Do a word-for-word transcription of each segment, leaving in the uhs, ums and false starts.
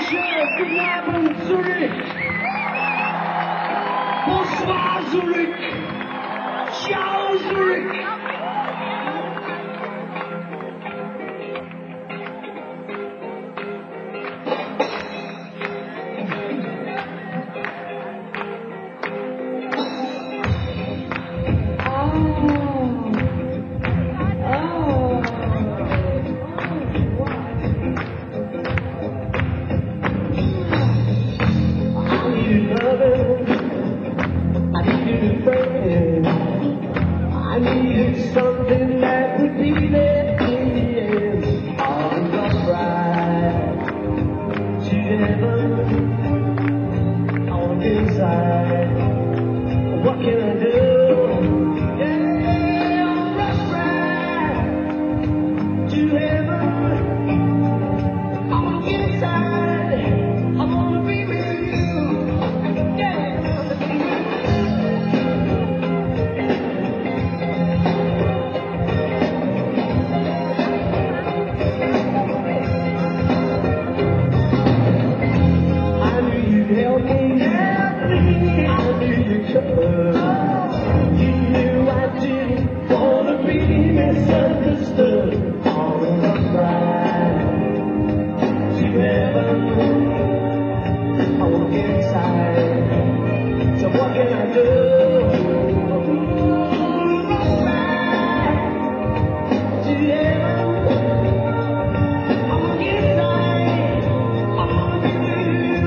Dankeschön, guten Abend Zurich. Bonsoir Zurich. Ciao Zurich. Something that would be there in the end. On the ride to heaven, on the inside. What can I do? Yeah, on the ride to heaven, on the inside. I wanna be with you. Yeah. Help me, help me, I need your love. You knew I didn't wanna be misunderstood. On the ride to heaven, I wanna get inside. So what can I do? On the ride to heaven, I wanna get inside. I wanna be with you.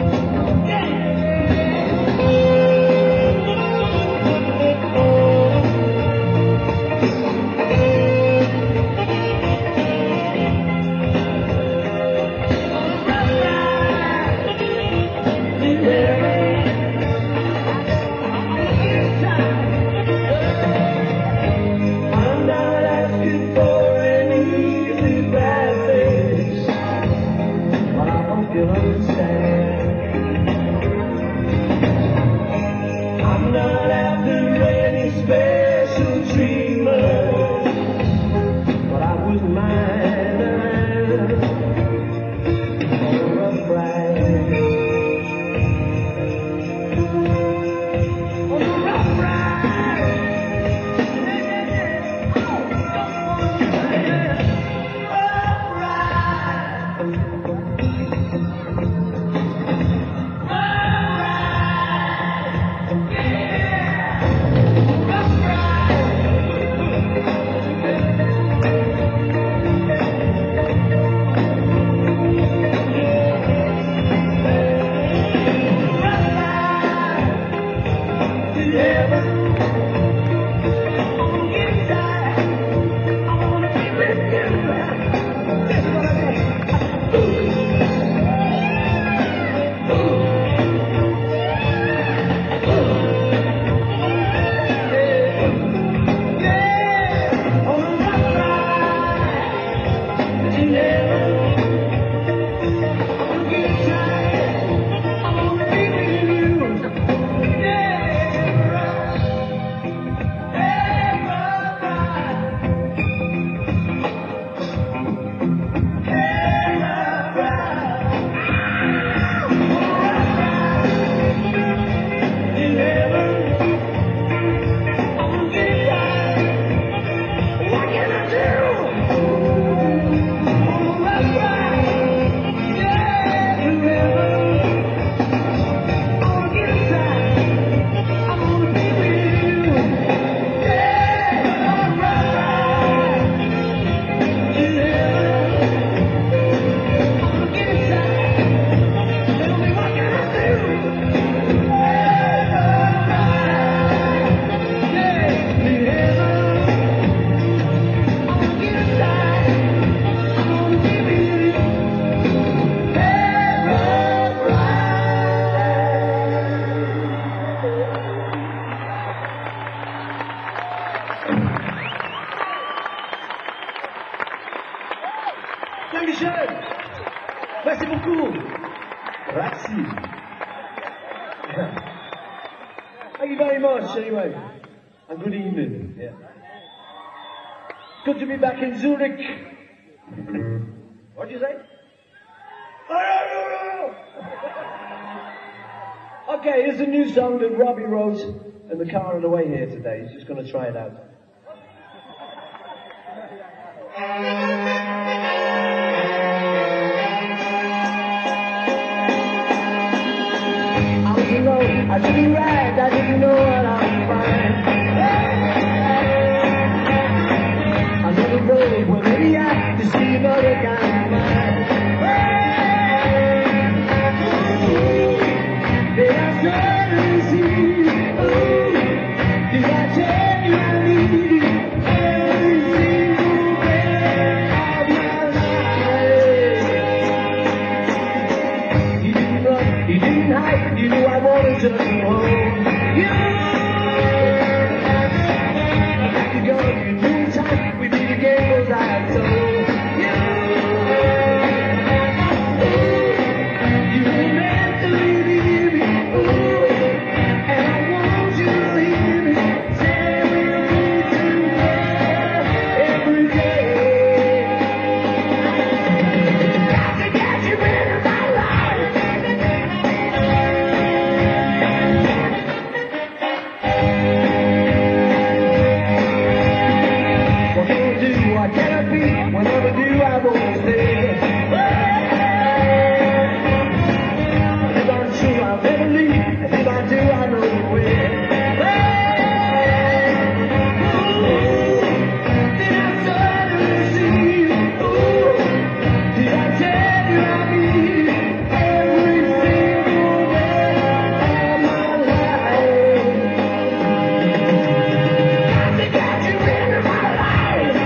I'm not after any special treatment, but I wouldn't mind a rough ride. On a rough ride. Rough ride. Dankeschön. Merci beaucoup. Grazie. Thank you very much, anyway. And good evening. Yeah. Good to be back in Zurich. What did you say? Okay, here's a new song that Robbie wrote in the car on the way here today. He's just going to try it out. I was alone, I didn't ride, I didn't know what I was fine. I never rode, well maybe I to see another guy of mine. Did I suddenly see you? Ooh, did I tell you I need you? Every single day of my life. You didn't run, you didn't hide, you knew I wanted to come home. You, I got to go, you knew time, we beat the game was I told. Whenever do I won't stay. And if I'm true, I'll never leave. And if I do, I know the way. Ooh, did I suddenly see you? Ooh, did I tell you I need you every single day of my life? Got to get you into my life.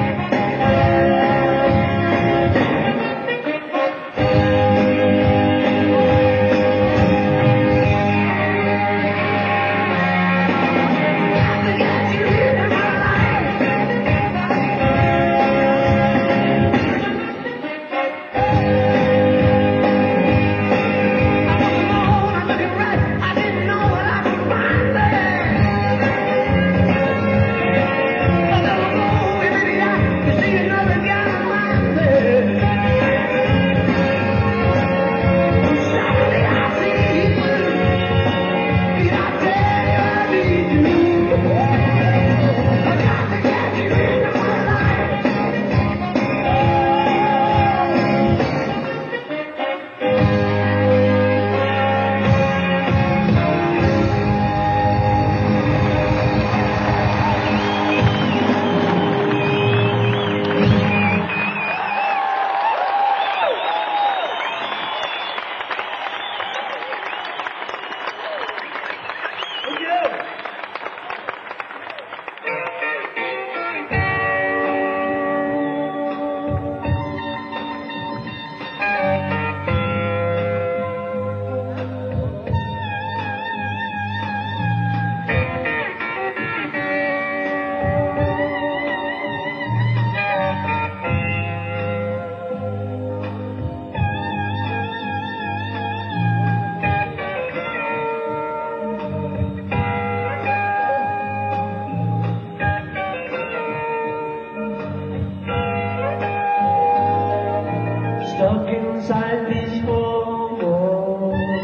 Stuck inside these four walls,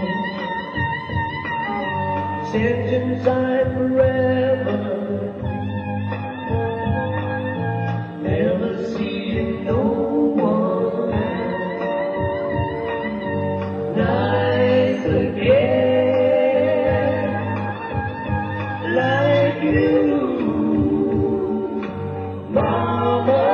sent inside forever, never seeing no one nice again, like you, Mama.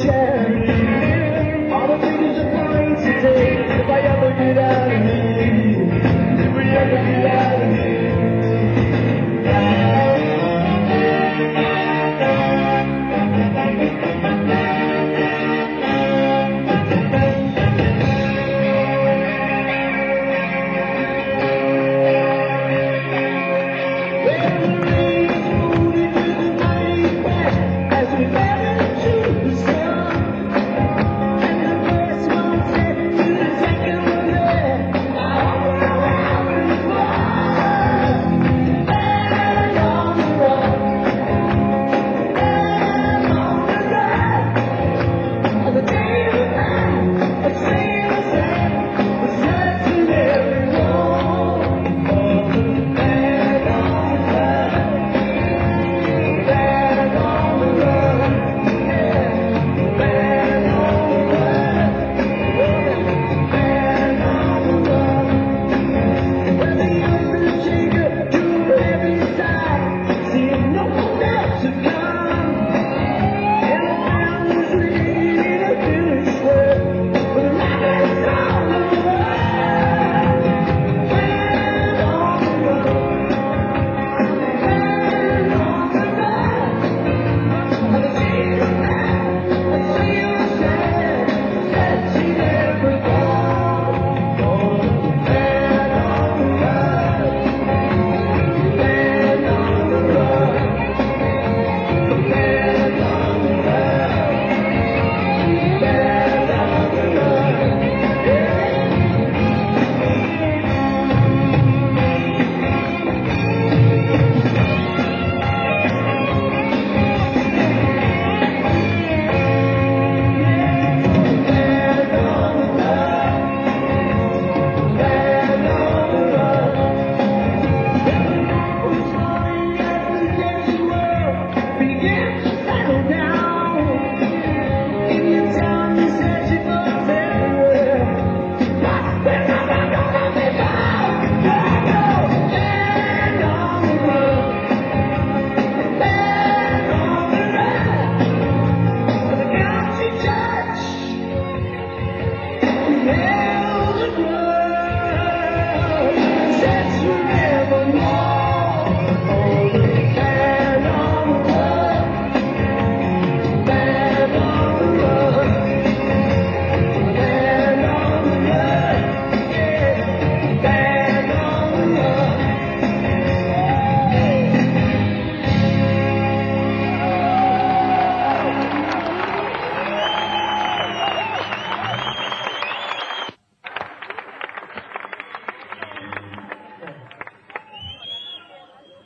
All the things are going to take if I ever get out of here.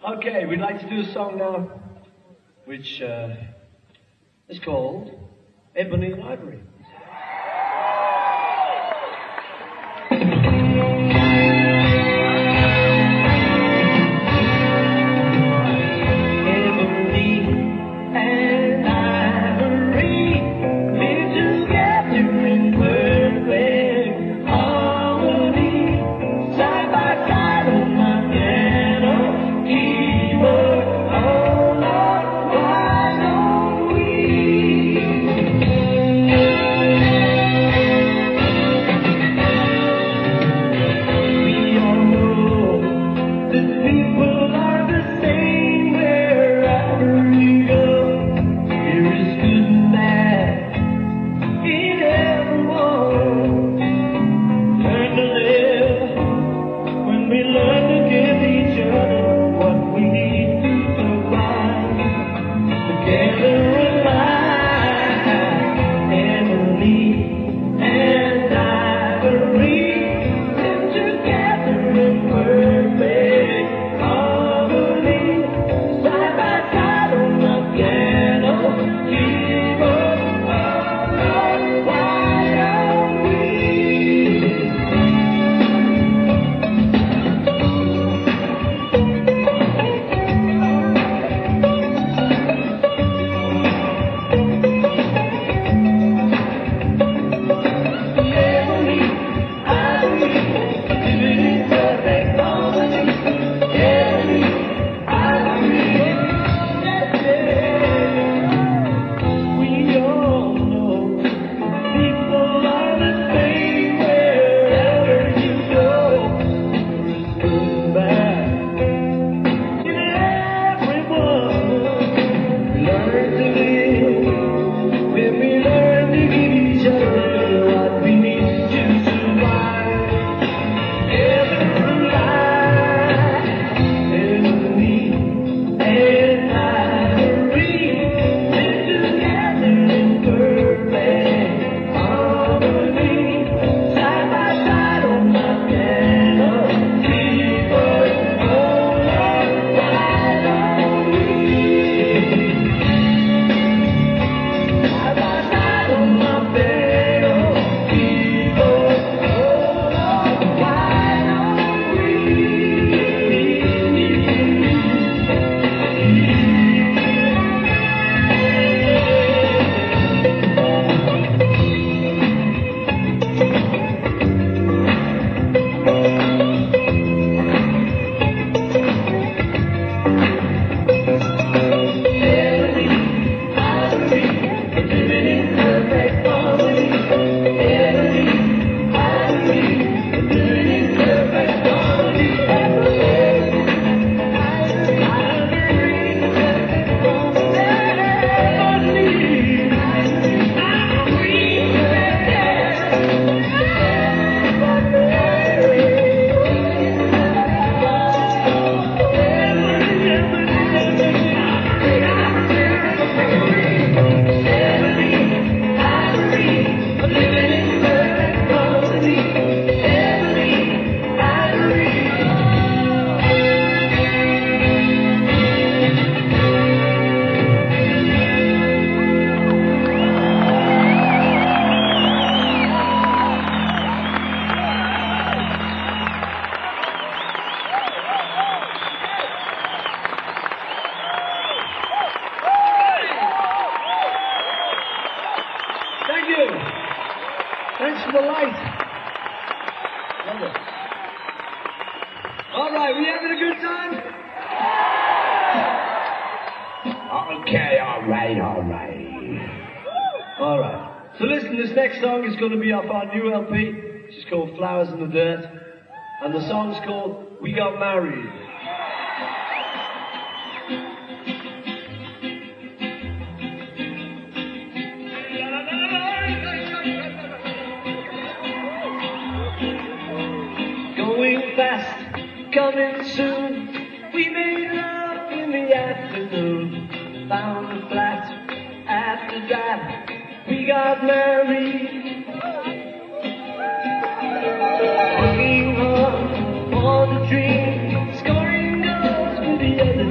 Okay, we'd like to do a song now which uh, is called Ebony and Ivory. Thanks for the light. Love it. All right, we having a good time? Okay, all right, all right. All right. So listen, this next song is going to be off our new L P, which is called Flowers in the Dirt. And the song's called We Got Married. Going fast, coming soon. We made love in the afternoon. Found a flat after that. We got married. Working hard for the dream. Scoring goals with the other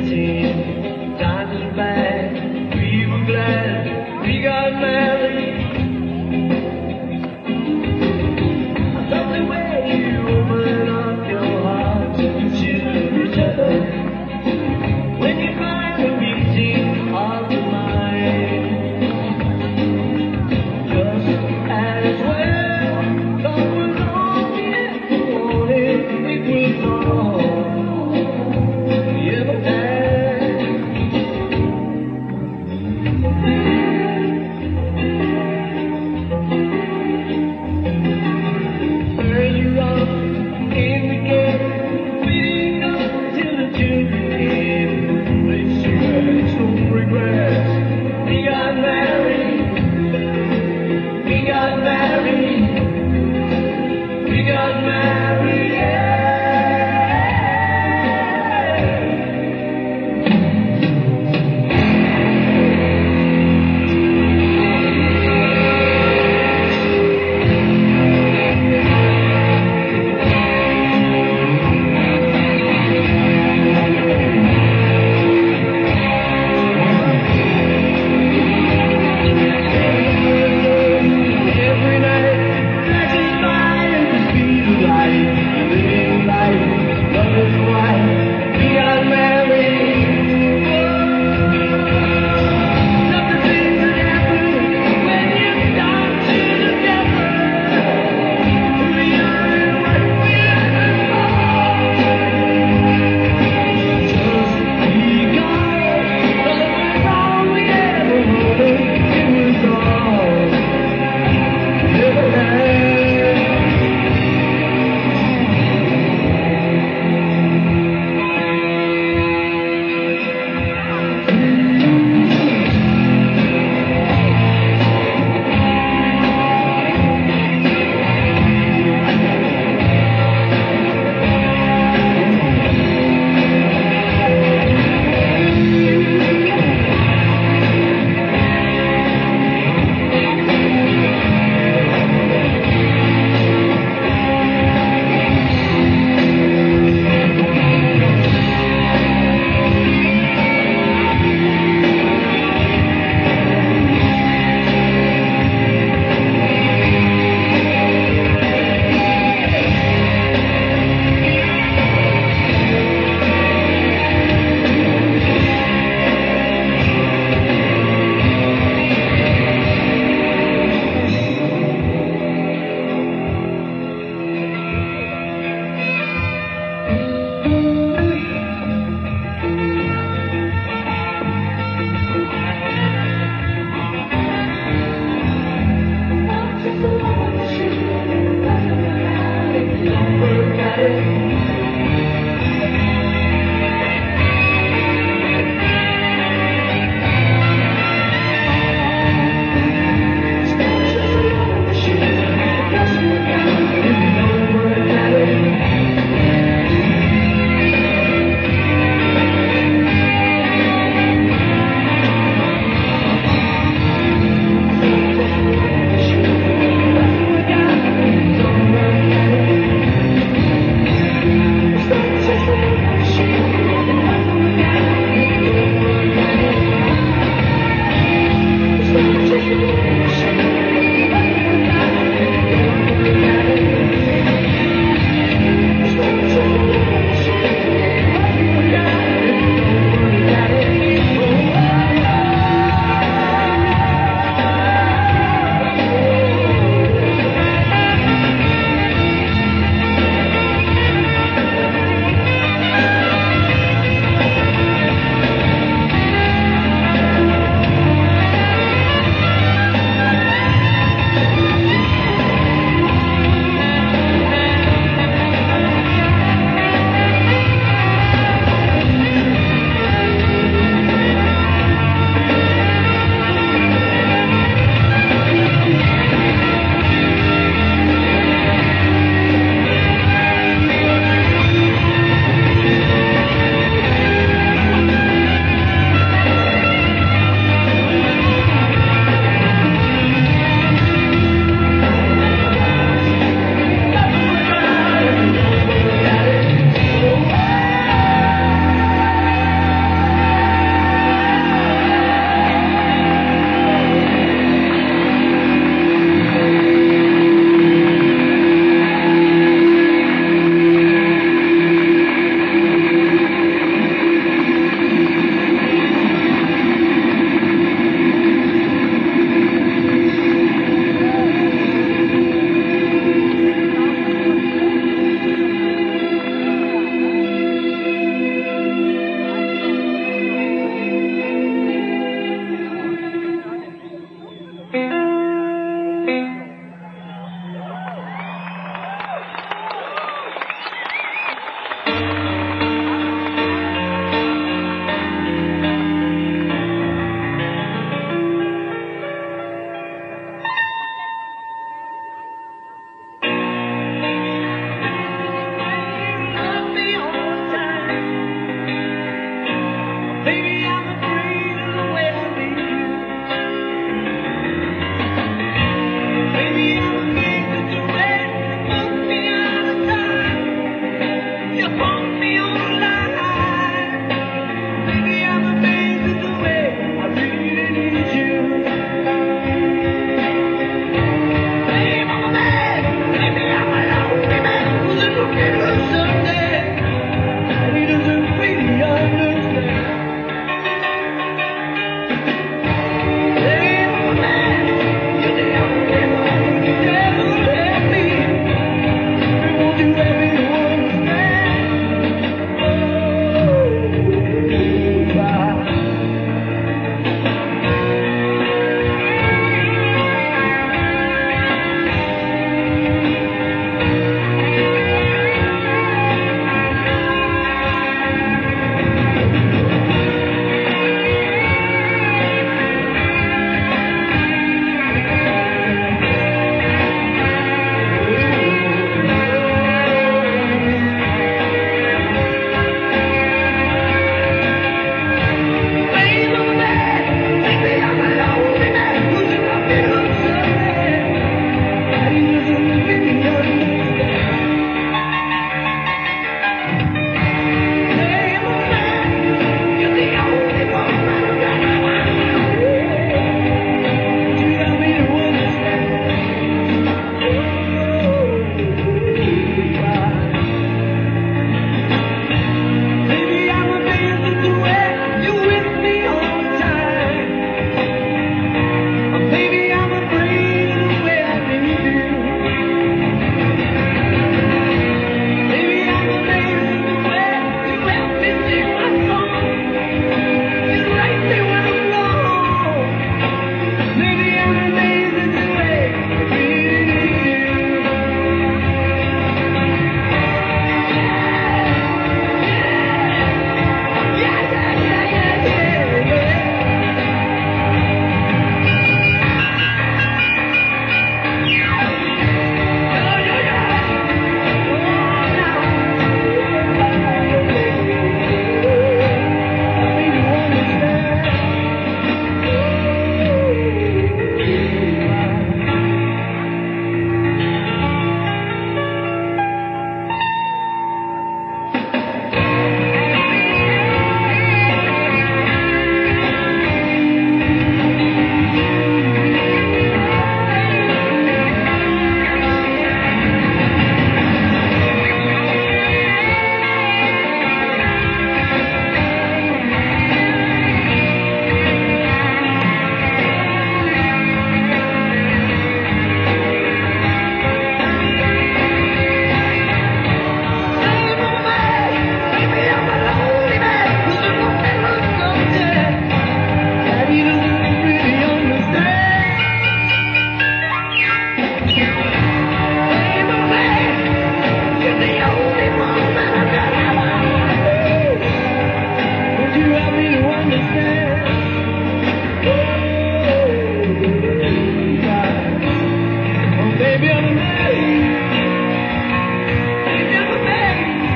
Maybe I'm a man. Maybe I'm a man.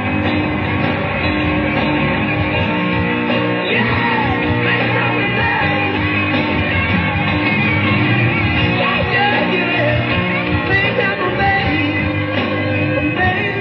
Yeah, maybe I'm a man. Yeah, yeah, yeah. Maybe I'm a man. A man.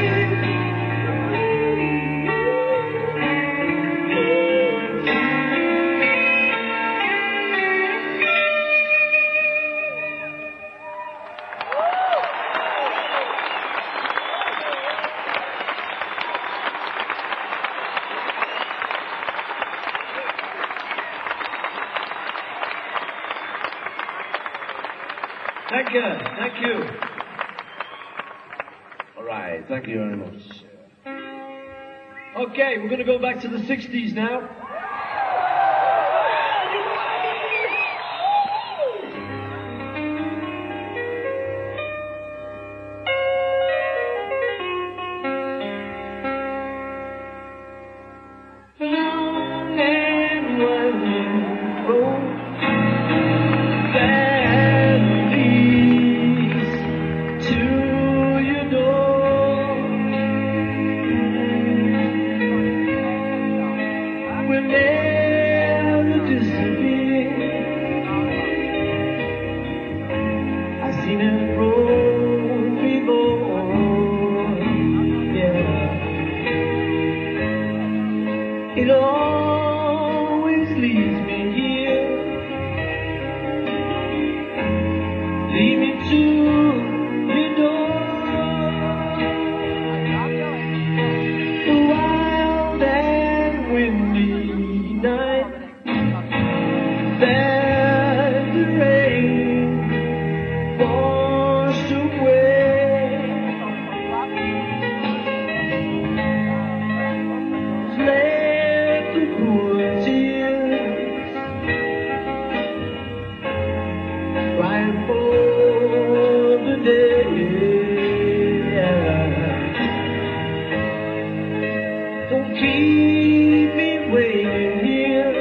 Thank you, thank you. All right, thank you very much. Okay, we're going to go back to the sixties now. Long and winding road that leads to your door will never disappear. I've seen it roll before, yeah. It always leads me here, lead me to your door. The wild and windy night that the rain washed away, left the poor tears crying for the day. Don't keep me waiting here.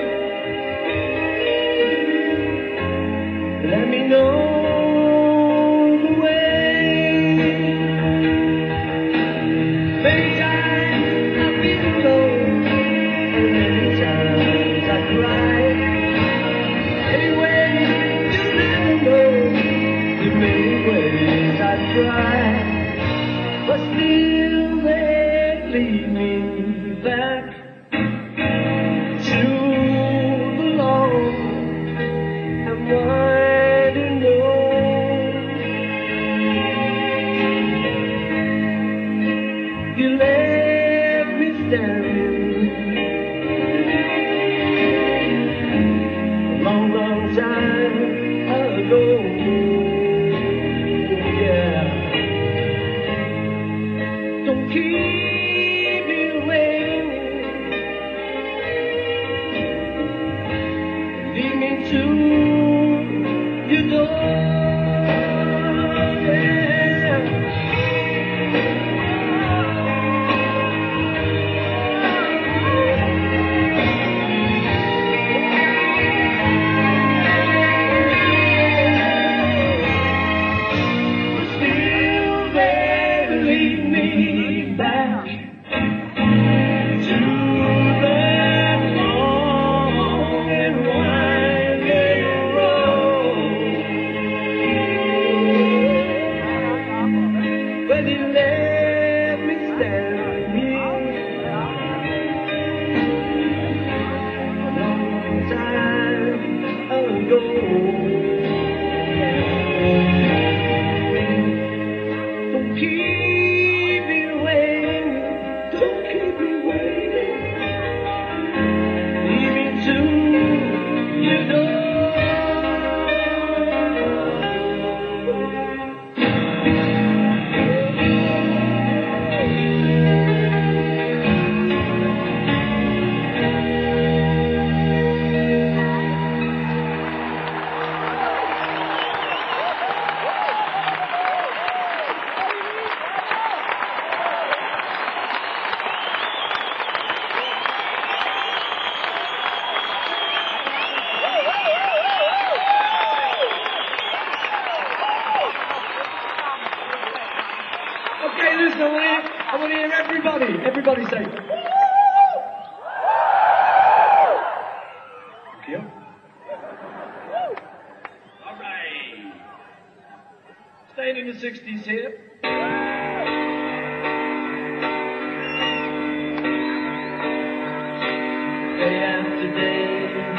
Let me know the way. Many times I've been alone, and many times I cried. Anyway, you never know the many ways I tried, but still they lead me back to the long and winding road. You left me standing a long, long time ago. Yeah. Don't keep me waiting. Okay, listen, I want to hear, I want to hear everybody, everybody say, woo! Thank you. All right. Staying in the sixties here. Day after day,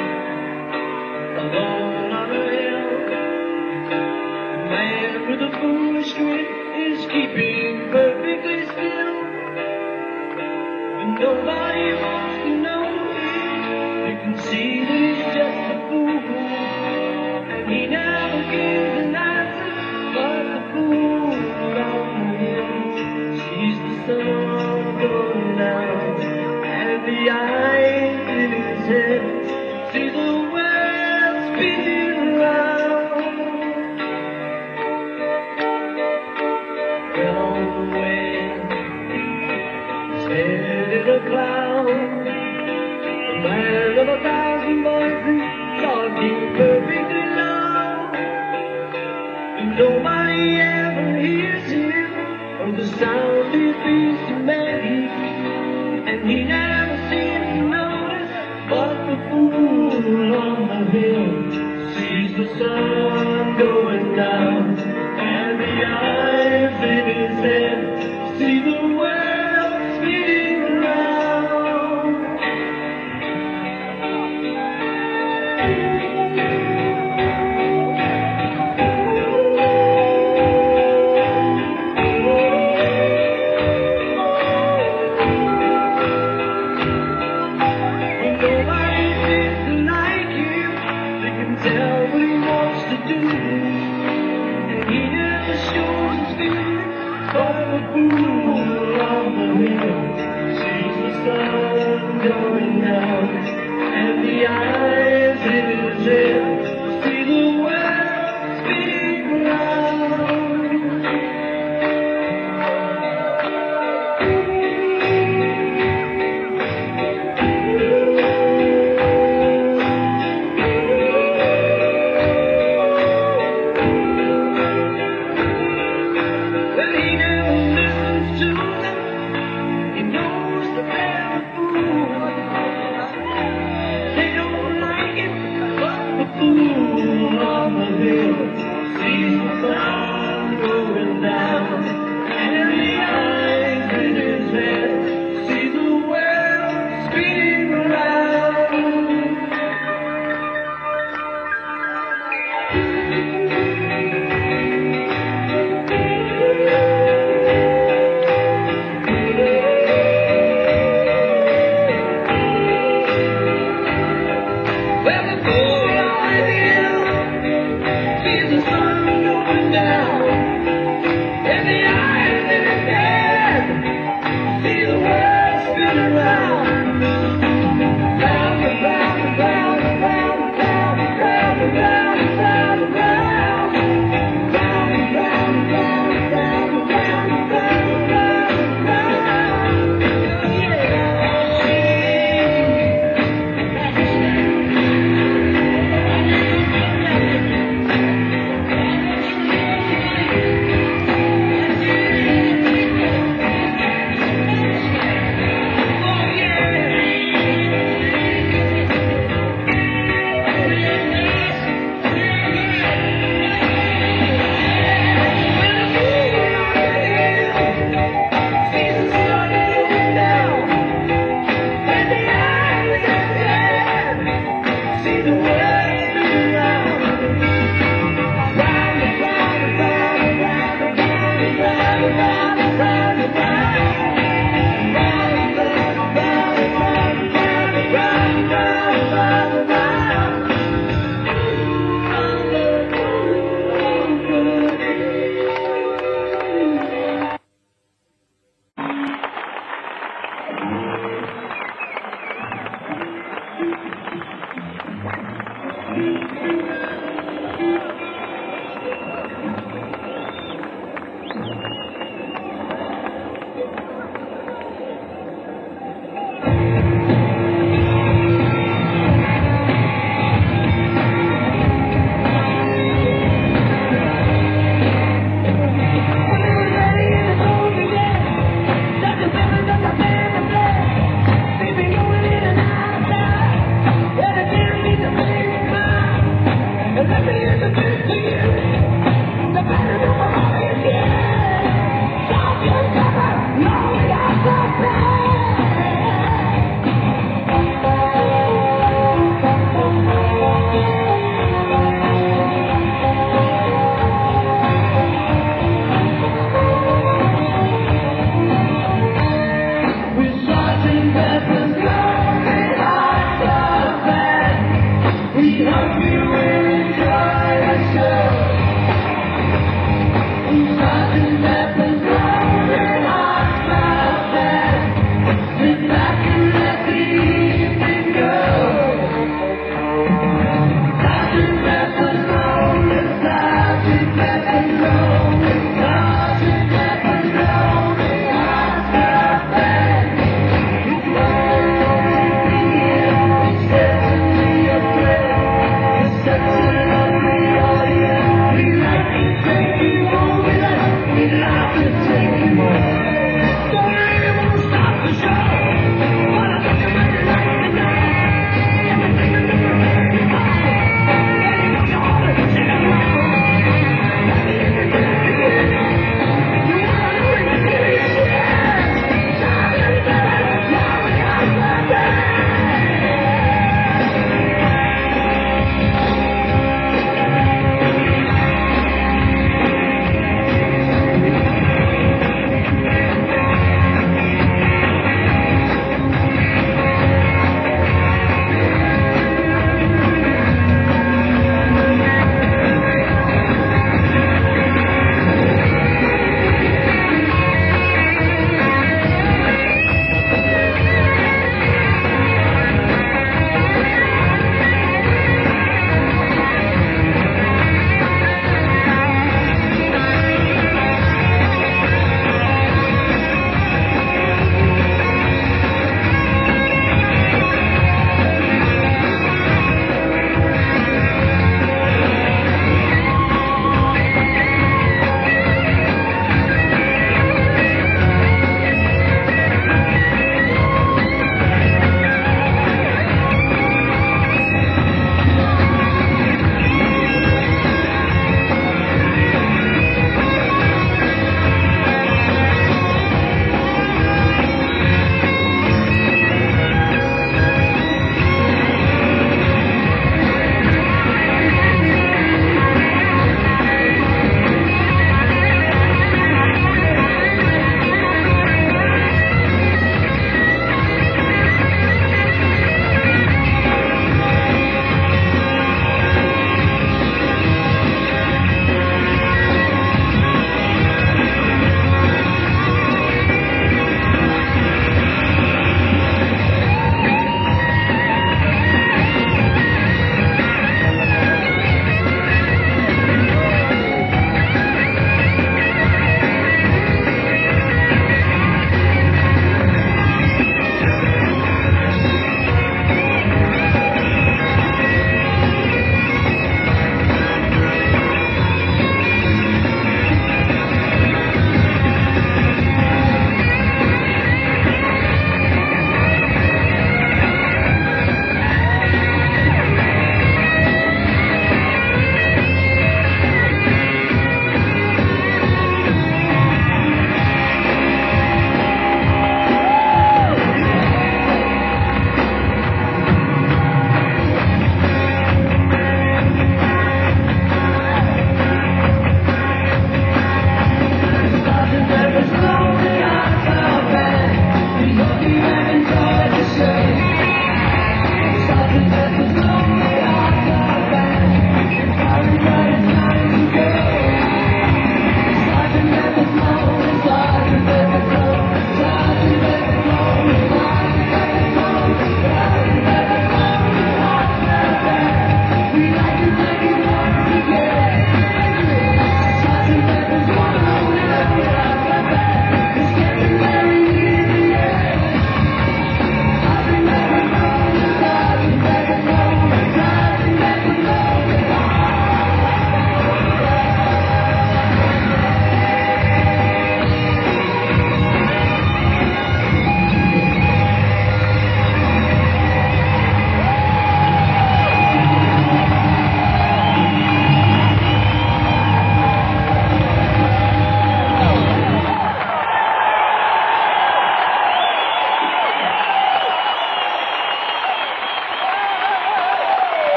alone on a hill, the man with a foolish grin is keeping perfectly still. And nobody wants to know him. You can see that he's just a fool, and he never gives an answer, but the fool don't know.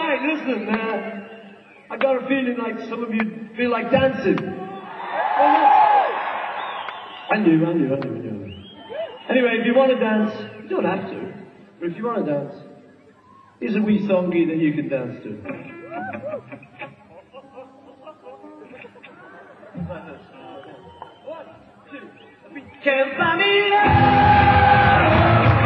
Right, listen, uh, I got a feeling like some of you feel like dancing. I knew, I knew, I knew, I knew. Anyway, if you want to dance, you don't have to, but if you want to dance, here's a wee songy that you can dance to. One, two, three. Can't buy me love.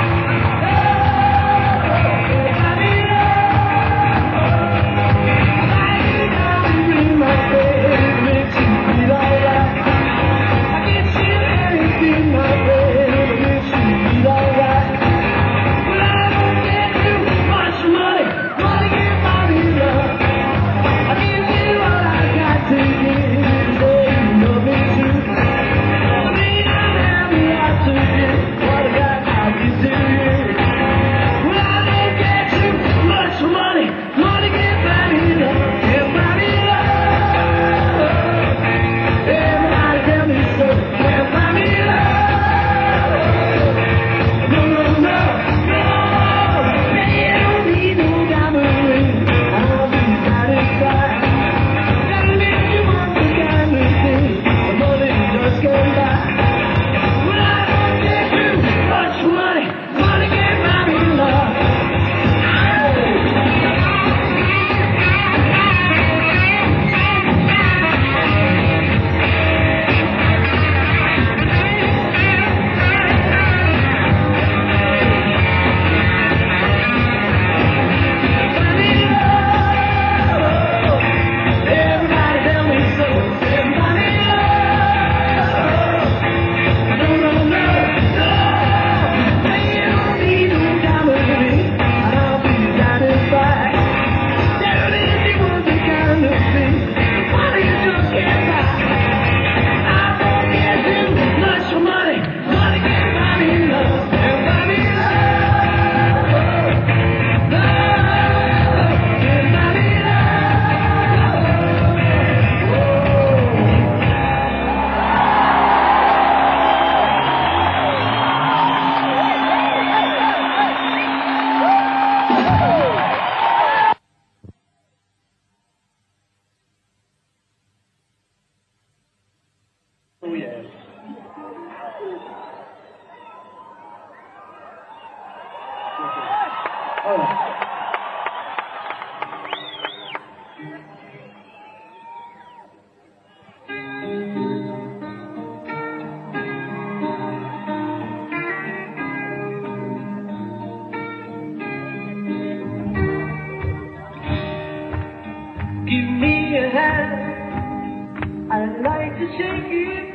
I'd like to shake it.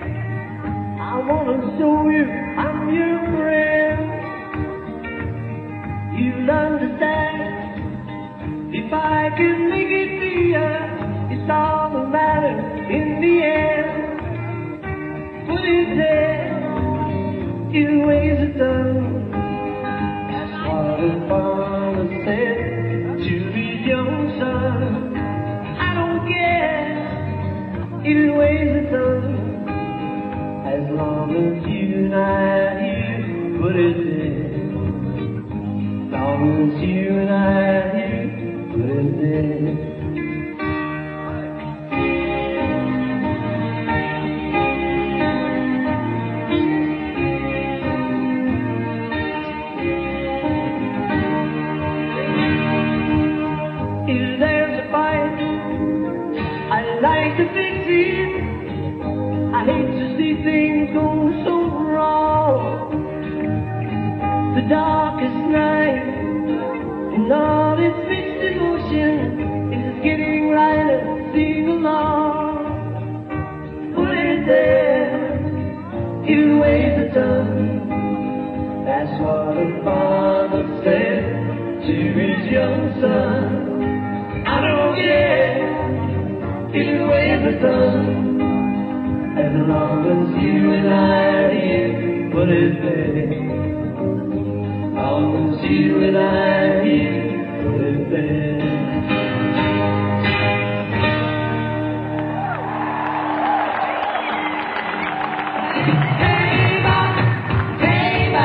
I wanna show you I'm your friend. You'll understand if I can make it clear. It's all that matters in the end. Put it there, in ways it's done. That's what the father said to his young son. I don't care. Either way's it's done, as long as you and I here, put it there. As long as you and I here, put it there. If there's a fight, I'd like to fix it. I hate to see things go so wrong. The darkest night and all its mixed emotion is getting lighter. Sing along, put it there. Either way's it's done. That's what a father said to his young son. I don't care. Either way's it's done. As long as you and I are here, put it there. As long as you and I are here, put it there.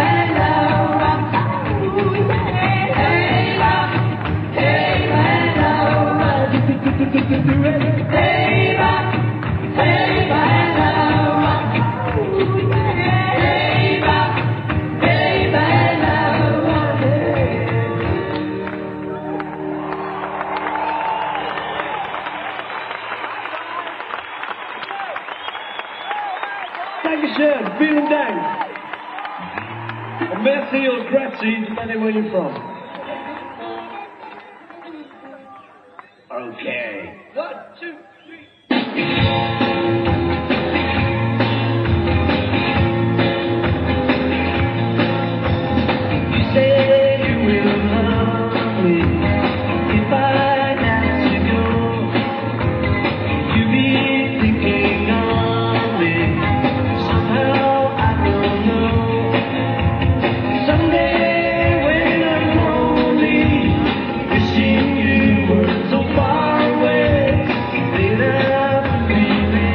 Hey, Dankeschön, vielen Dank. Und merci und grazie, depending where you're from. Okay. One, two, three. You say you will love me if I had to go. You be thinking of me. Somehow I don't know. Someday when I'm lonely, wishing you were so far away, then I believe it.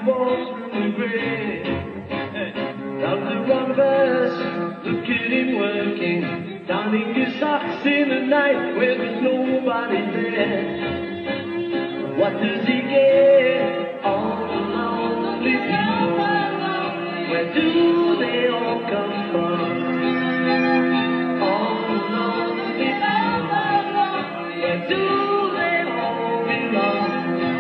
walks through the grave. Down to one of us, look at him working, donning his socks in the night where there's nobody there. What does he get? All the lonely people. Where do they all come from? All the lonely people. Where do they all belong?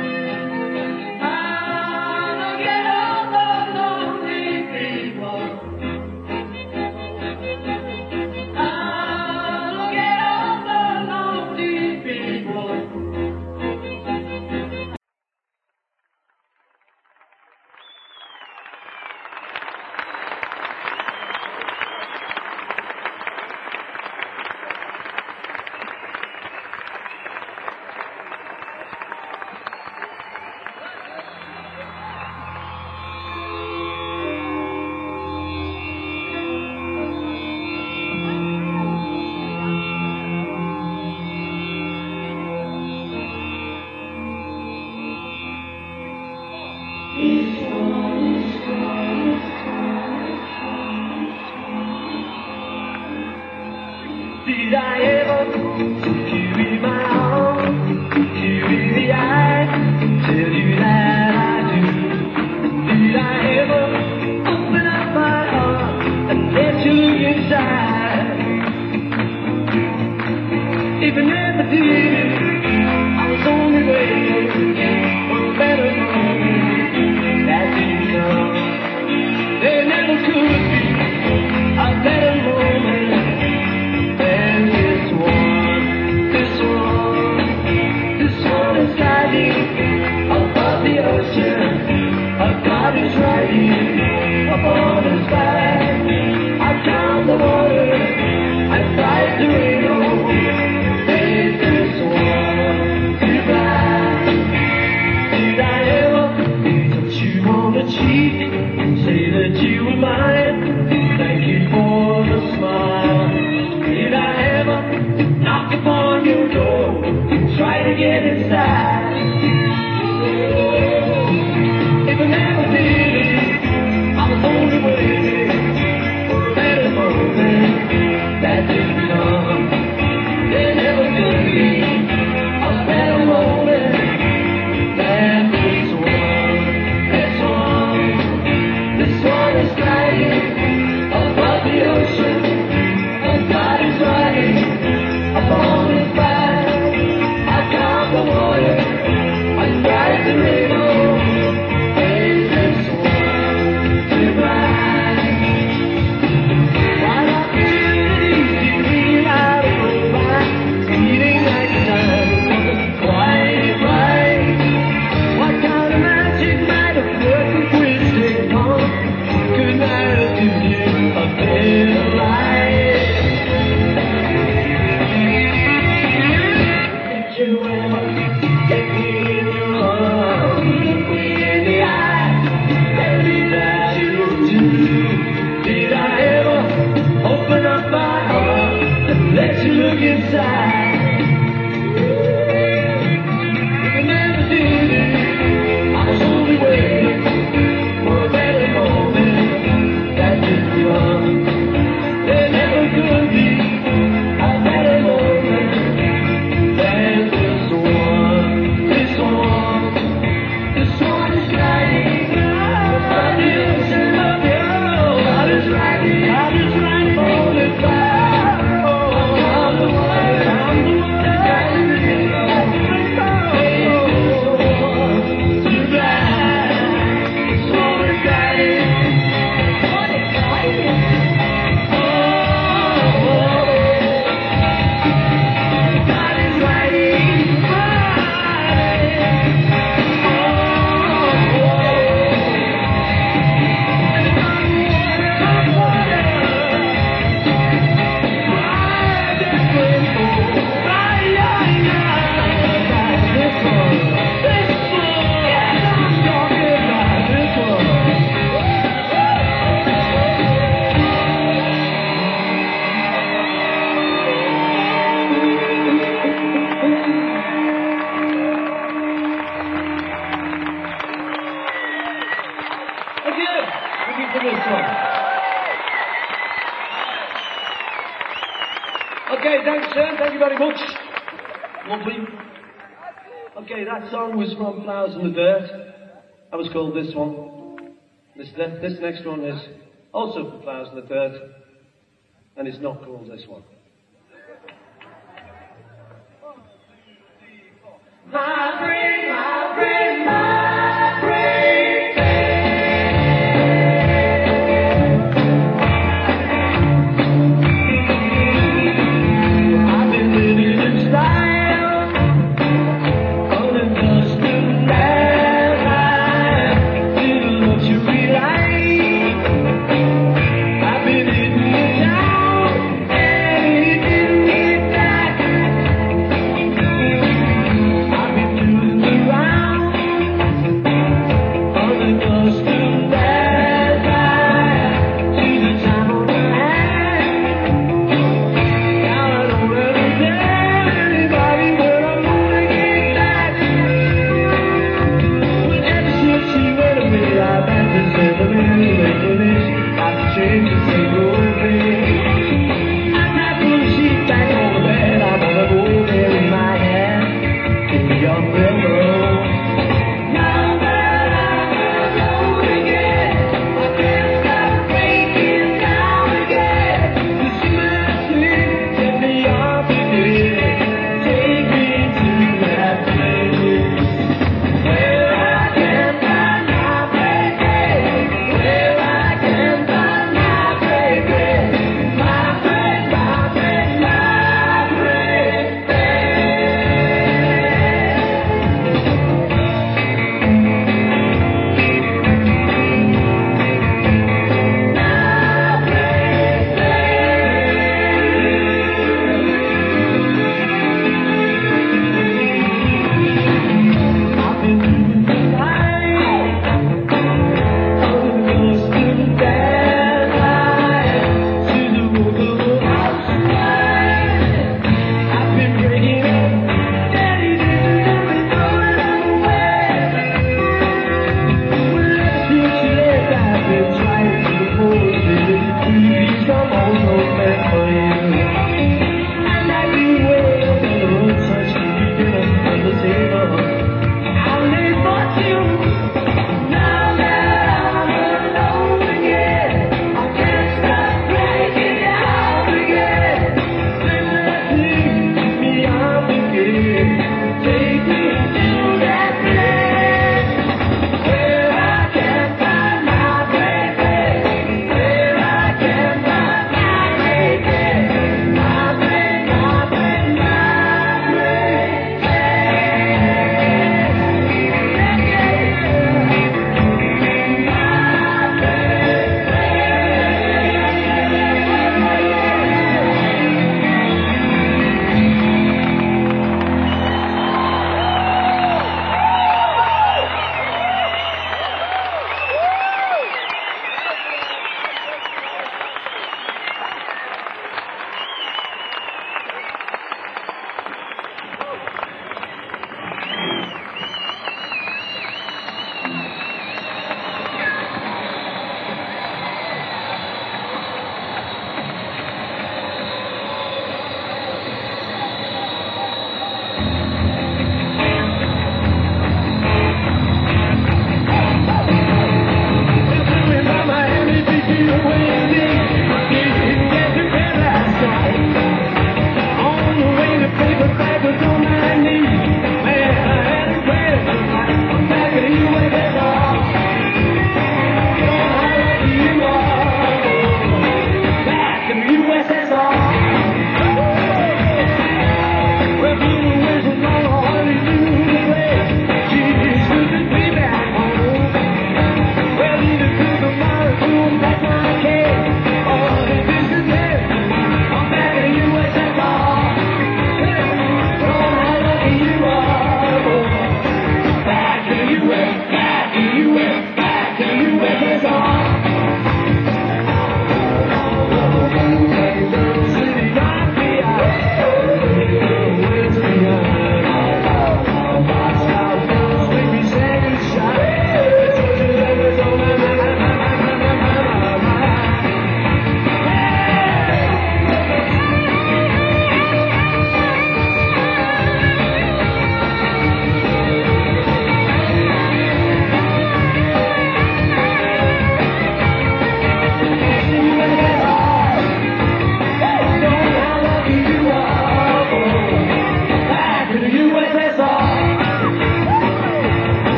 Did I ever look you in my arms, look you in the eye, tell you that I do? Did I ever open up my heart and let you look inside? If I never did, I was only waiting for a better moment that didn't come. There never could be a better moment. Above the ocean, a God is riding upon his back. I count the water, I fight the rainbow. There's this one goodbye. Did I ever touch you on the cheek, say that you were mine? Thank you for the smile. Did I ever knock upon your door, try to get inside? If I never did, for this one. Okay, thanks, sir. Thank you very much. Lovely. Okay, that song was from Flowers in the Dirt. That was called this one. This, this next one is also from Flowers in the Dirt, and it's not called this one. My brain, my brain, my brain. I've been living in style on a custom life, little luxury life. I've been hitting it down and hitting it back. I've been doing the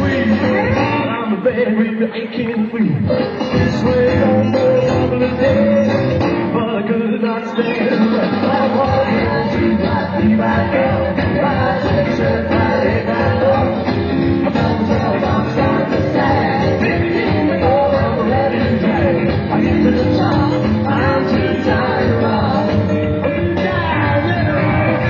sweet. I'm a very aching free. This way on the couple of days, but I could not stand. I want to see my feet back up. My six and my eight back up. I'm gonna tell my side to side. Baby, we go on the red and drag. I get to the top. I'm too tired to run. I'm too tired to run.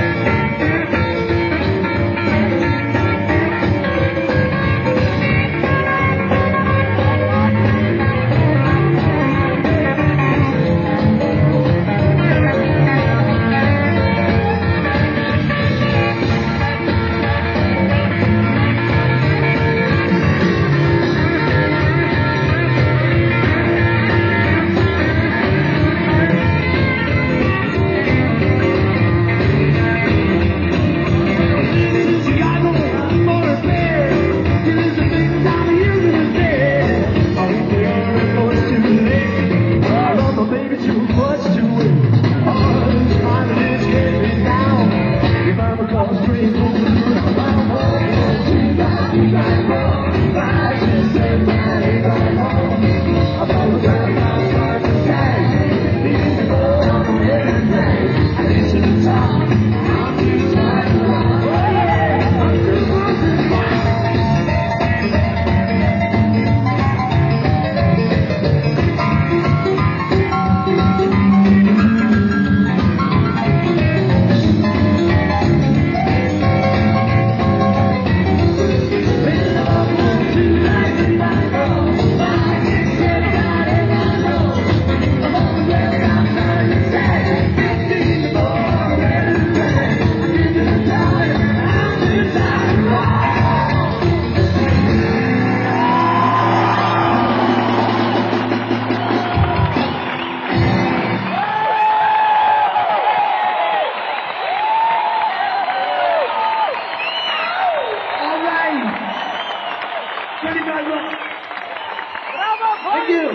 Thank you.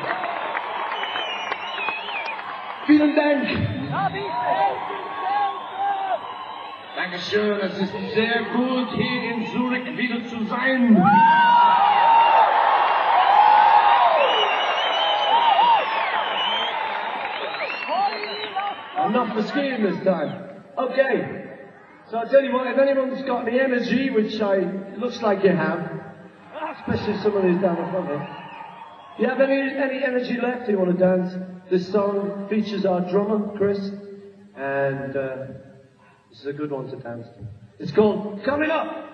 Vielen Dank. Dankeschön, es ist sehr gut, hier in Zurich wieder zu sein. Enough for skiing this time. Okay. So I'll tell you what, if anyone's got any energy, which I it looks like you have, especially someone who's down the front there. If you have any, any energy left, you want to dance, this song features our drummer, Chris, and uh, this is a good one to dance to. It's called Coming Up!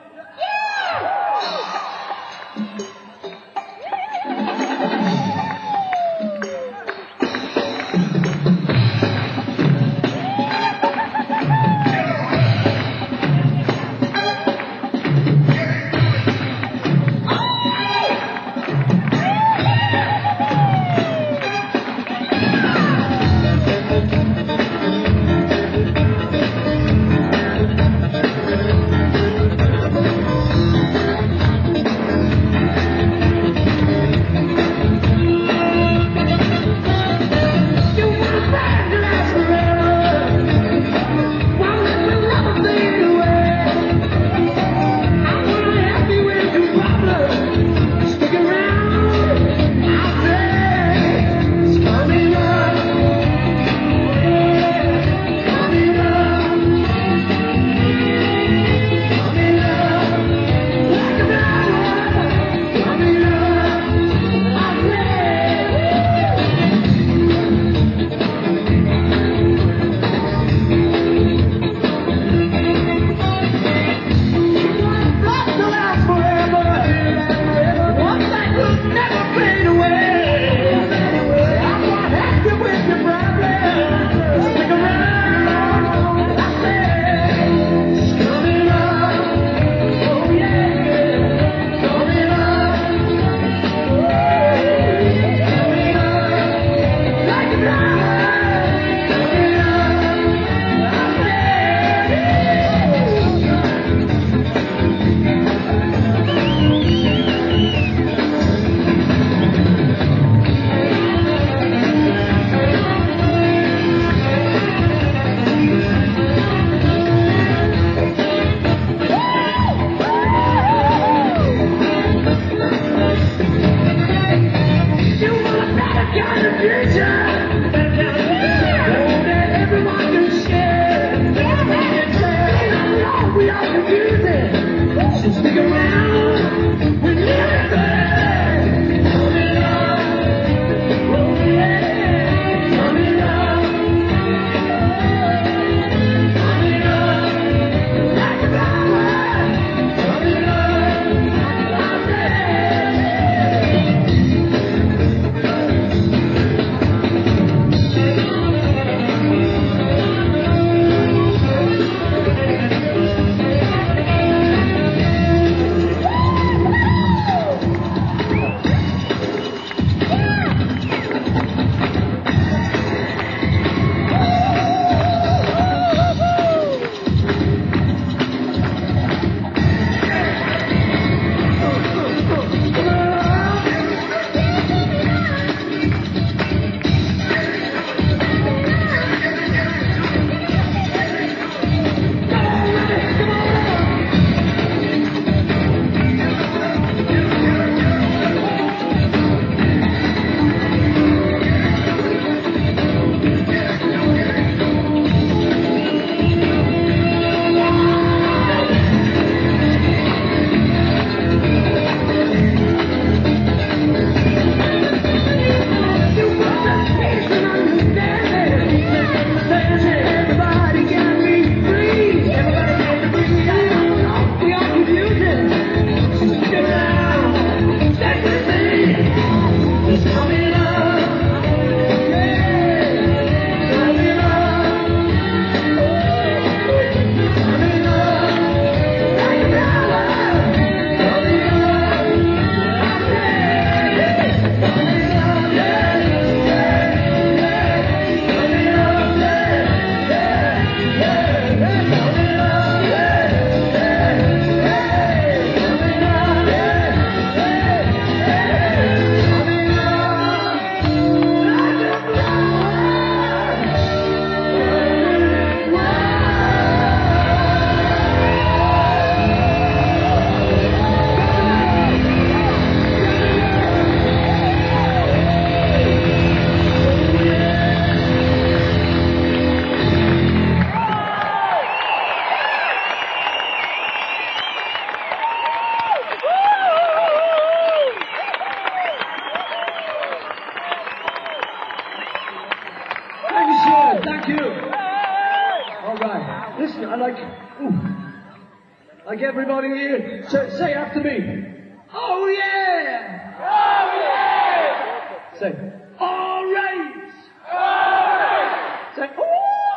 Like everybody here, say, say after me. Oh yeah! Oh yeah! Say, all right! All right! Say, oh!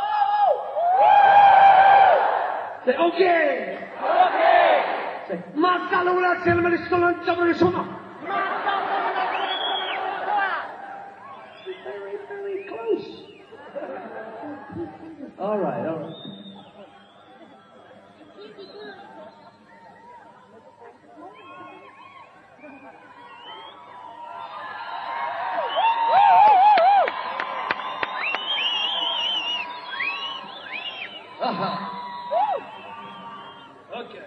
Say, okay! Okay! Say, Masalula Selmaniscolan Tabarisoma! Very, very close. All right, all right. Uh-huh. Okay.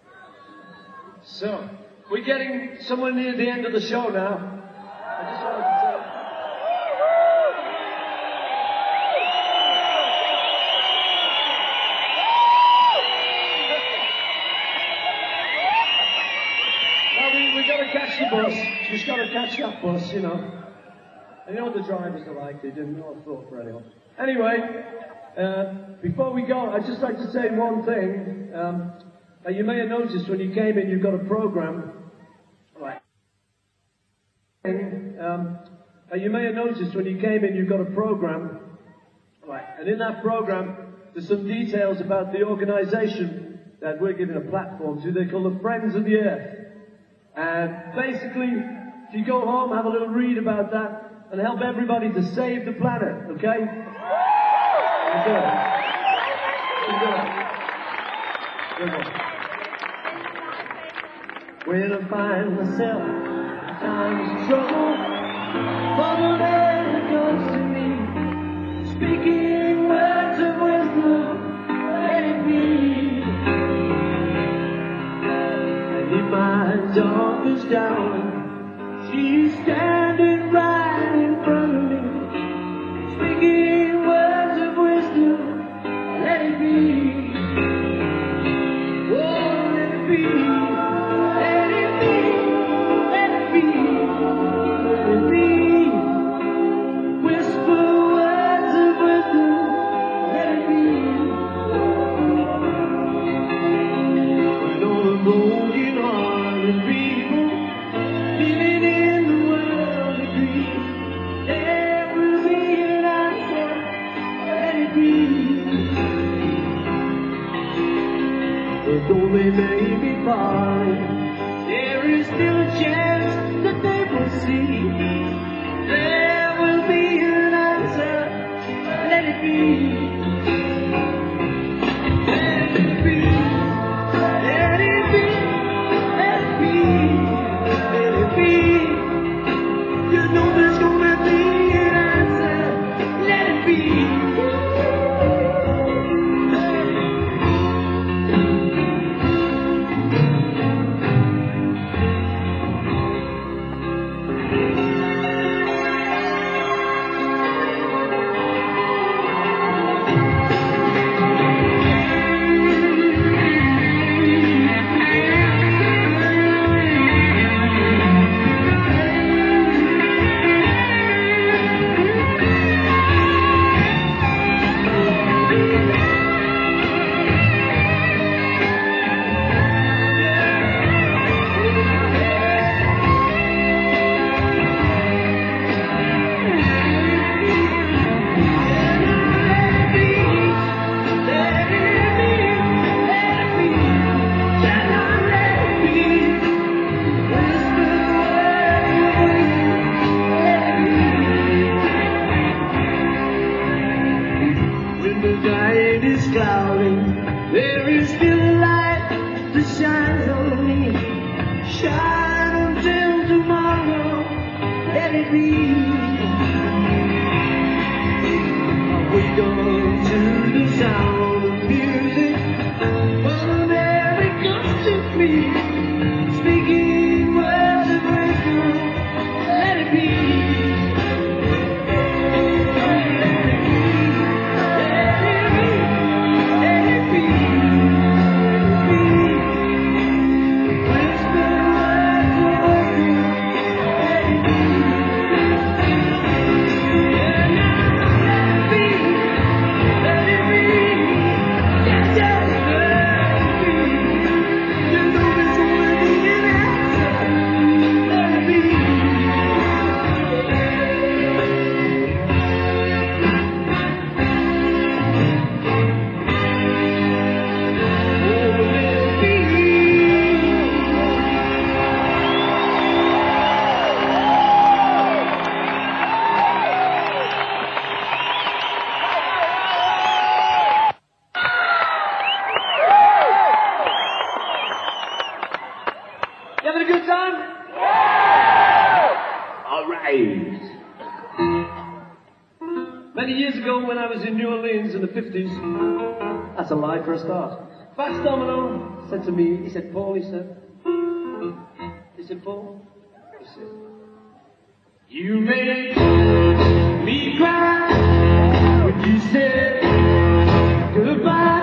So, we're getting somewhere near the end of the show now. I just wanted to say... Now, we, we got to catch the bus. Just got to catch that bus, you know. And you know what the drivers are like. They didn't know a thought for anyone. Anyway... Uh, before we go, I'd just like to say one thing. Um, uh, you may have noticed when you came in, you've got a program. Right. Um, uh, you may have noticed when you came in, you've got a program. Right. And in that program, there's some details about the organization that we're giving a platform to. They're called the Friends of the Earth. And basically, if you go home, have a little read about that and help everybody to save the planet, okay? Good. Good. Good. When I find myself in times of trouble, Mother Mary comes to me, speaking words of wisdom, let it be. And in my darkest hour, she's standing right in front of me, speaking words of wisdom, let it be. Oh, let it be. Let it be. Let it be. Let it be. Whisper words of wisdom, let it be. When all the broken-hearted people living in the world agree, there will be an answer. Let it be. But though they may be far, there is still a chance that they will see. There will be an answer. Let it be. Let it be. Let it be. Let it be. Let it be. You know there's gonna be an answer. Let it be. There is still a light that shines on me. Shine until tomorrow. Let it be. We go to the sound of music. Mother Mary comes to me, speaking words of wisdom. Let it be. Whisper You having a good time? Yeah! All right. Many years ago when I was in New Orleans in the fifties, that's a lie for a start. Fats Domino said to me, he said, Paul, he said, he said, Paul, he said, you made me cry when you said goodbye.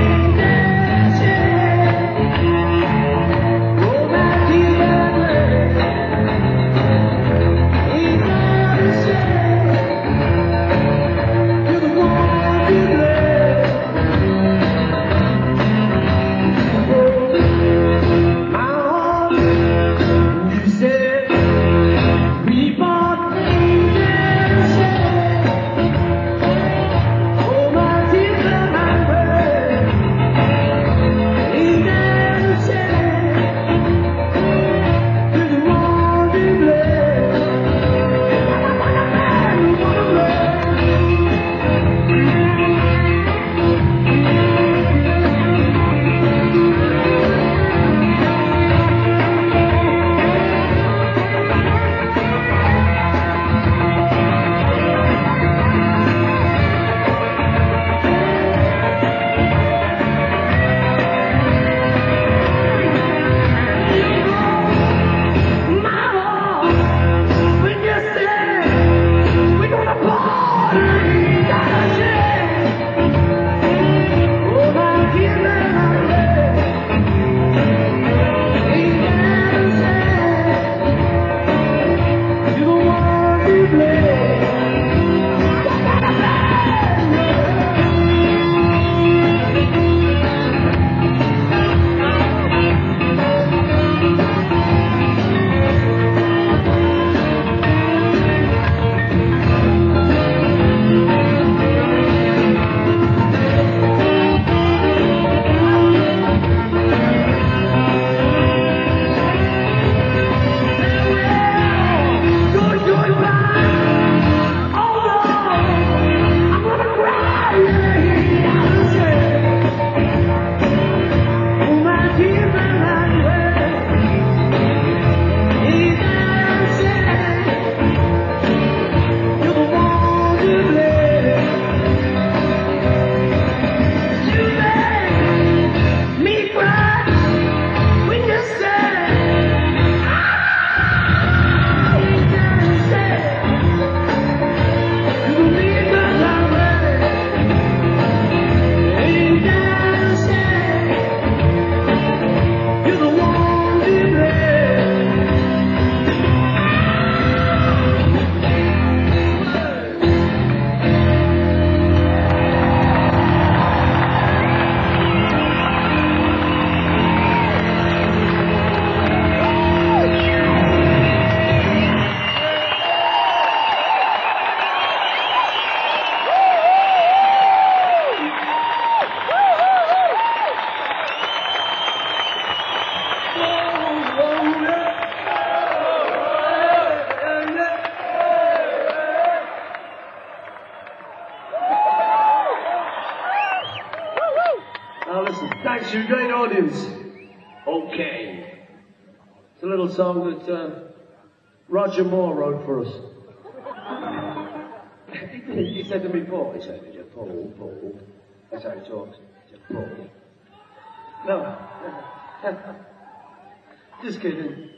Now listen, thanks you, great audience. Okay. It's a little song that uh, Roger Moore wrote for us. He said to me, Paul, he said, he said, Paul, Paul. That's how he talks. He said, Paul. No. Just kidding.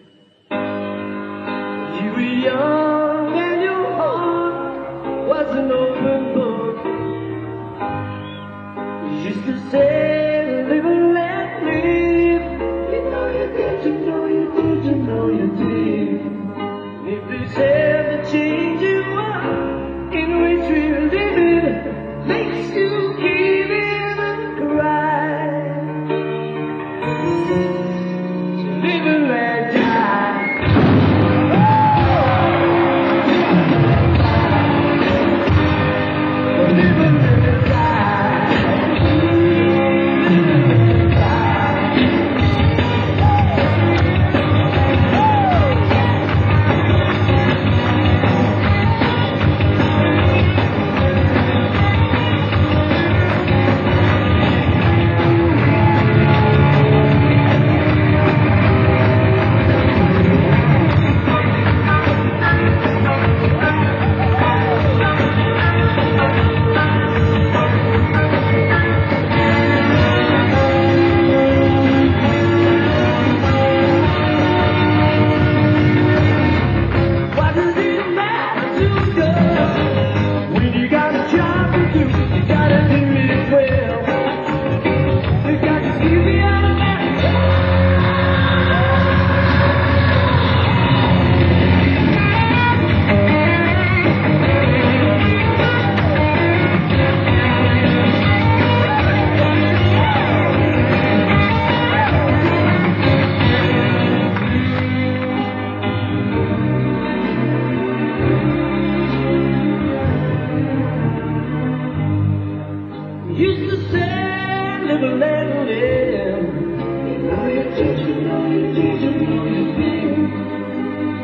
You were young and your heart was an open book. You used to say, live and let live. You know you did, you know you did, you know you did. And if there's ever change you are, in which we're living, makes you give in and cry. So live and let die. Live and let die.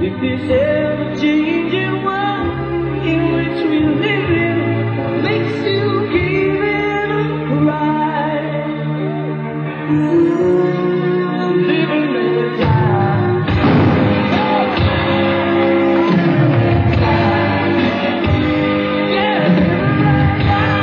If this ever-changing world in which we live in makes you give it a cry, live and let die. Yeah, live and let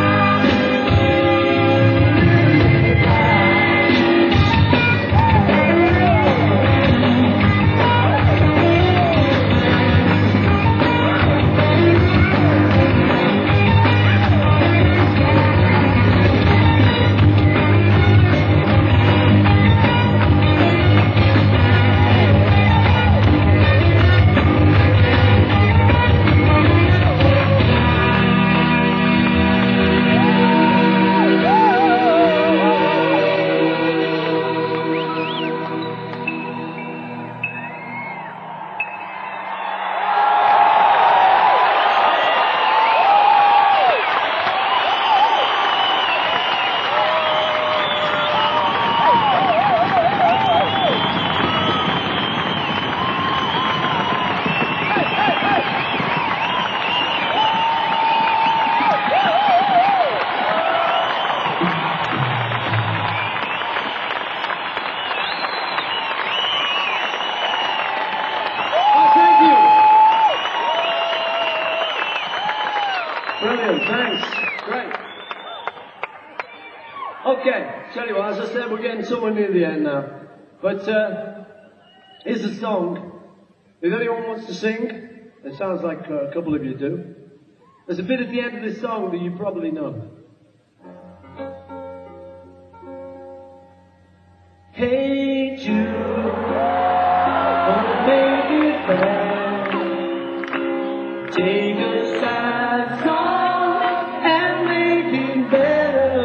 Brilliant, thanks. Great. Okay, tell you what, as I said, we're getting somewhere near the end now. But uh, here's a song. If anyone wants to sing, it sounds like uh, a couple of you do. There's a bit at the end of this song that you probably know. Hey Jude, gonna make it bad. Take a sad song and make it better.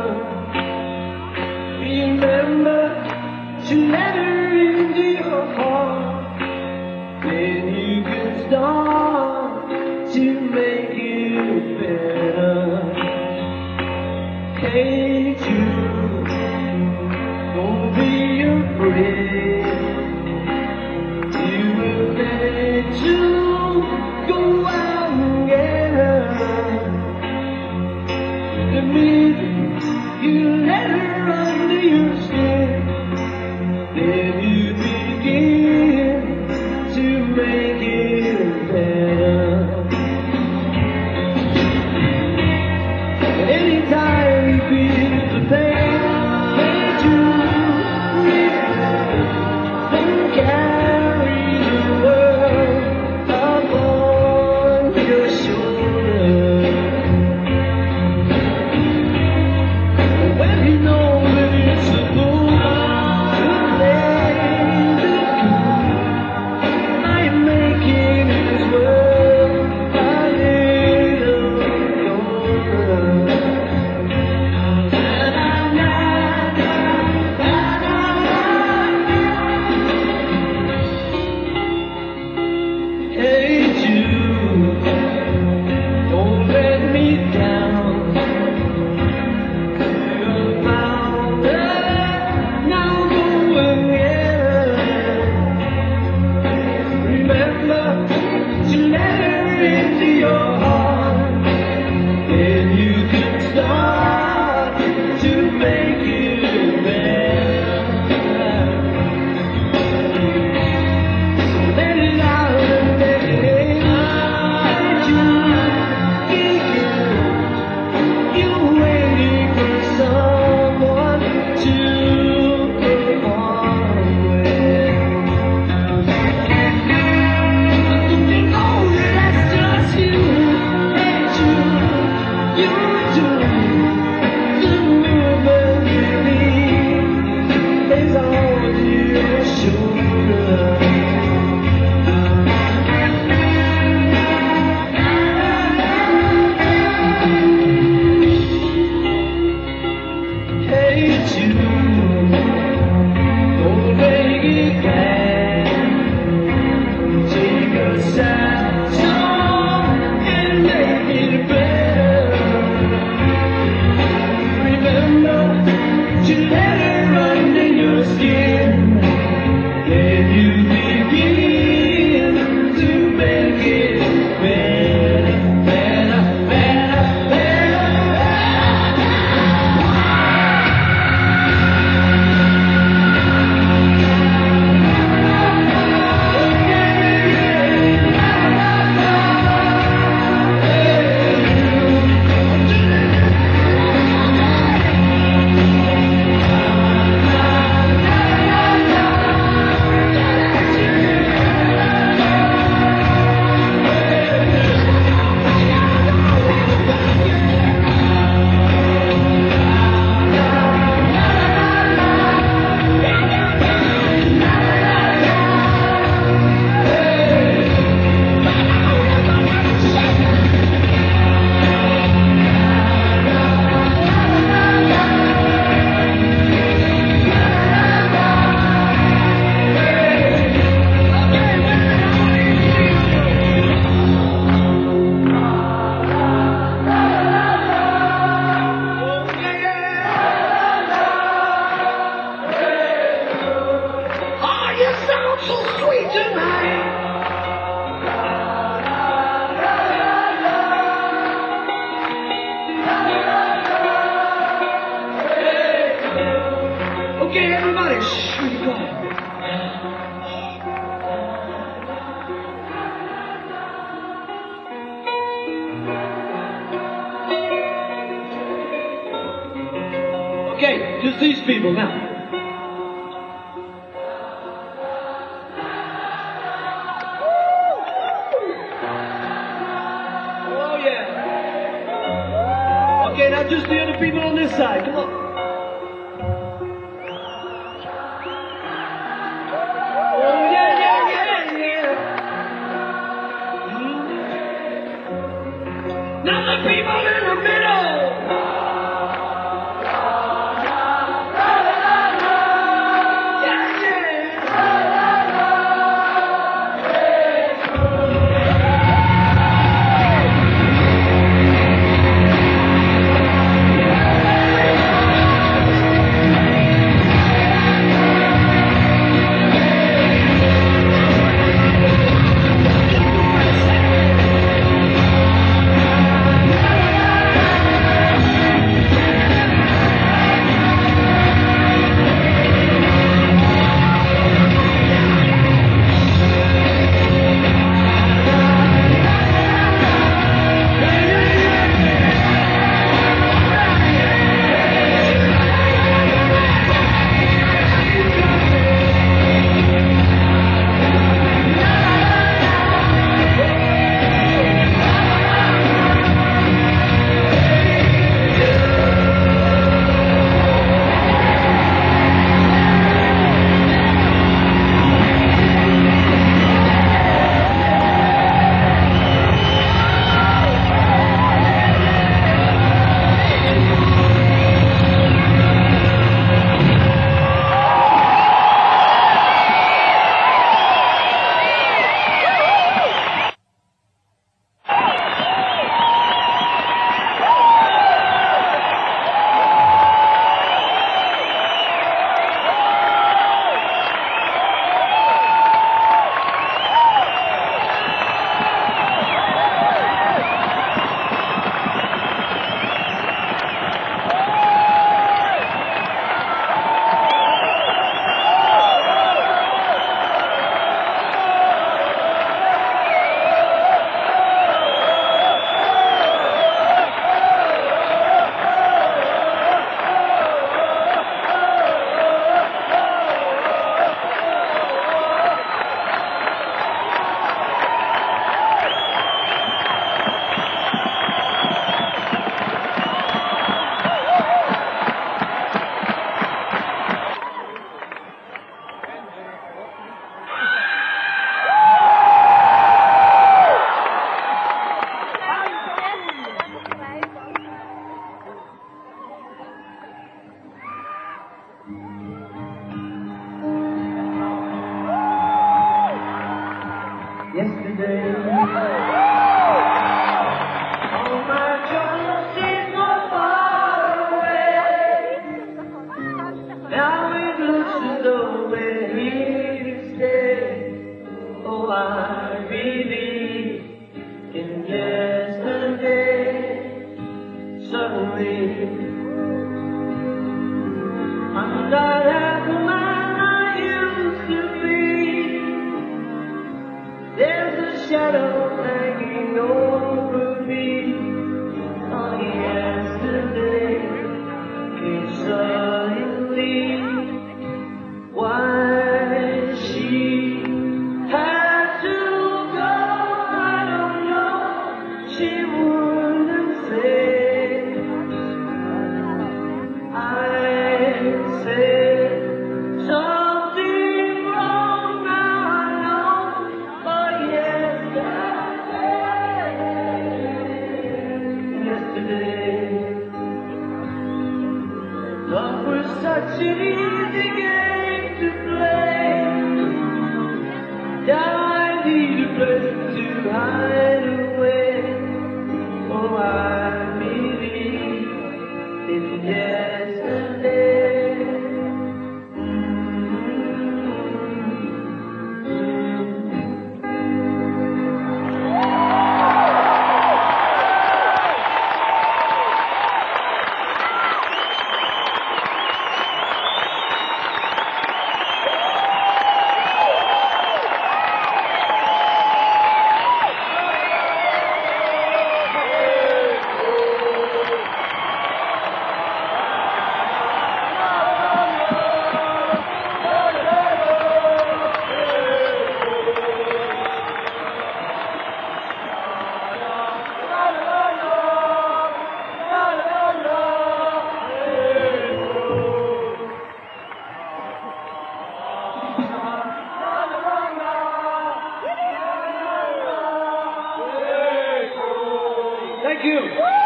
Remember to let her into your heart. Then you can start to make it better. Hey Jude, don't be afraid. You will let you go out and get her. The minute you let her under your skin, then you begin to make it better. Anytime you feel the pain, can't you then carry the world upon your shoulder? When you know that it's a fool to play the cool, I am making this world a little colder. Hey Jude, don't let me down. You found her, now go and get her. Remember to let her into your heart. Then you can start to make it better. Let it out and let it out. You're waiting for someone to perform with. Don't you know that that's just you? sweet tonight. Okay, everybody, shh, where you going? Okay, just these people now. Oh, yeah. Okay, now just the other people on this side. Come on. Oh, yeah, yeah, yeah, yeah. Mm. Now the people in the middle. Yesterday, all my troubles seem so far away. Now it looks as though we're here to stay. Oh, I believe in yesterday. Suddenly, I'm not half the man I used to be. There's a shadow hanging over me. Oh, yesterday came suddenly. Why she had to go, I don't know. She wouldn't say. I said something wrong, now I know. But yesterday, love was such an easy game to play. Now I need a place to hide away. Oh, I believe in yesterday. Mm-hmm. Thank you.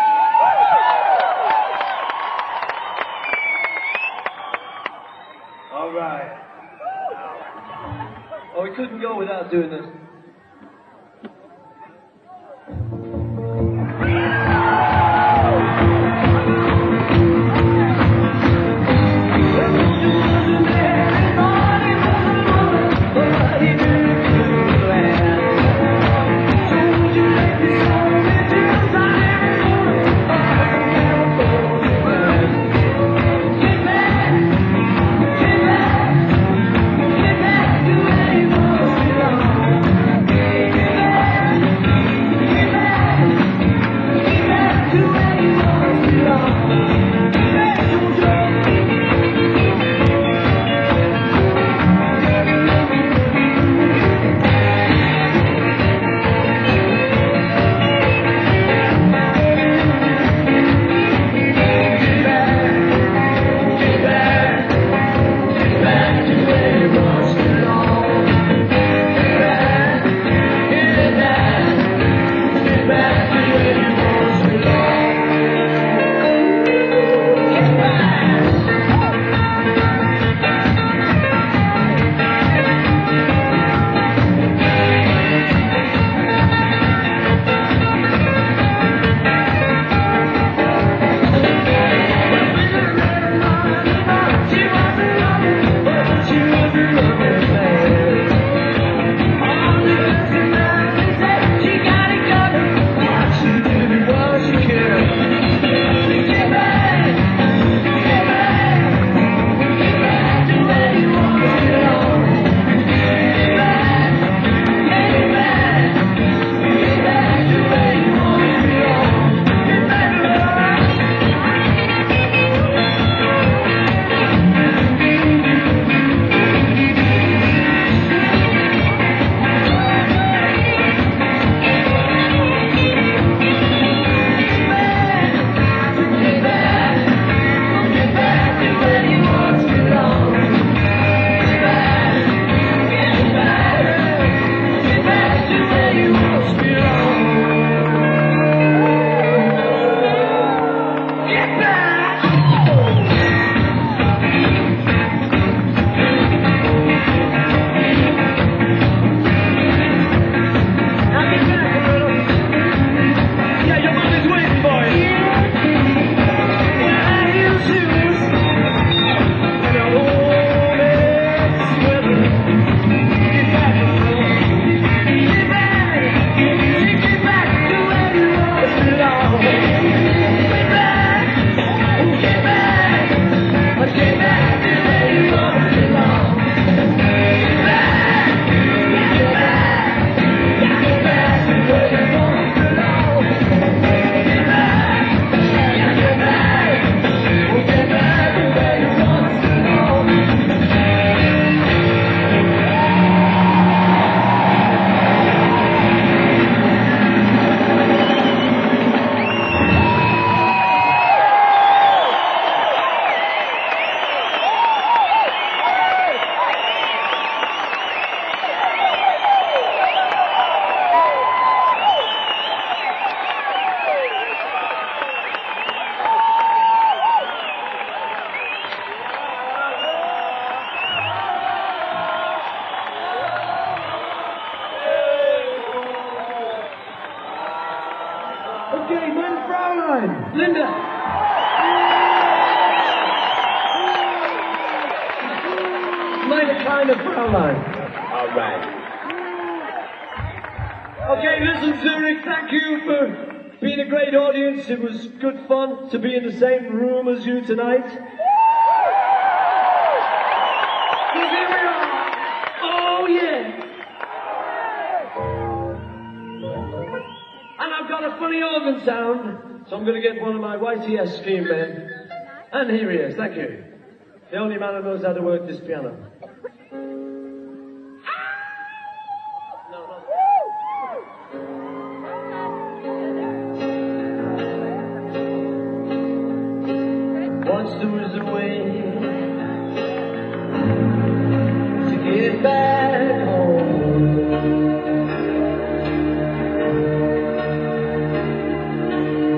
All right. Oh, we couldn't go without doing this. Okay, meine Fraulein. Linda. Meine kleine Fraulein. All right. Okay, listen, Zurich, thank you for being a great audience. It was good fun to be in the same room as you tonight. Here we are. Oh, yeah. And I've got a funny organ sound, so I'm going to get one of my Y T S stream men. And here he is, thank you. The only man who knows how to work this piano. Once there was a way to get back home.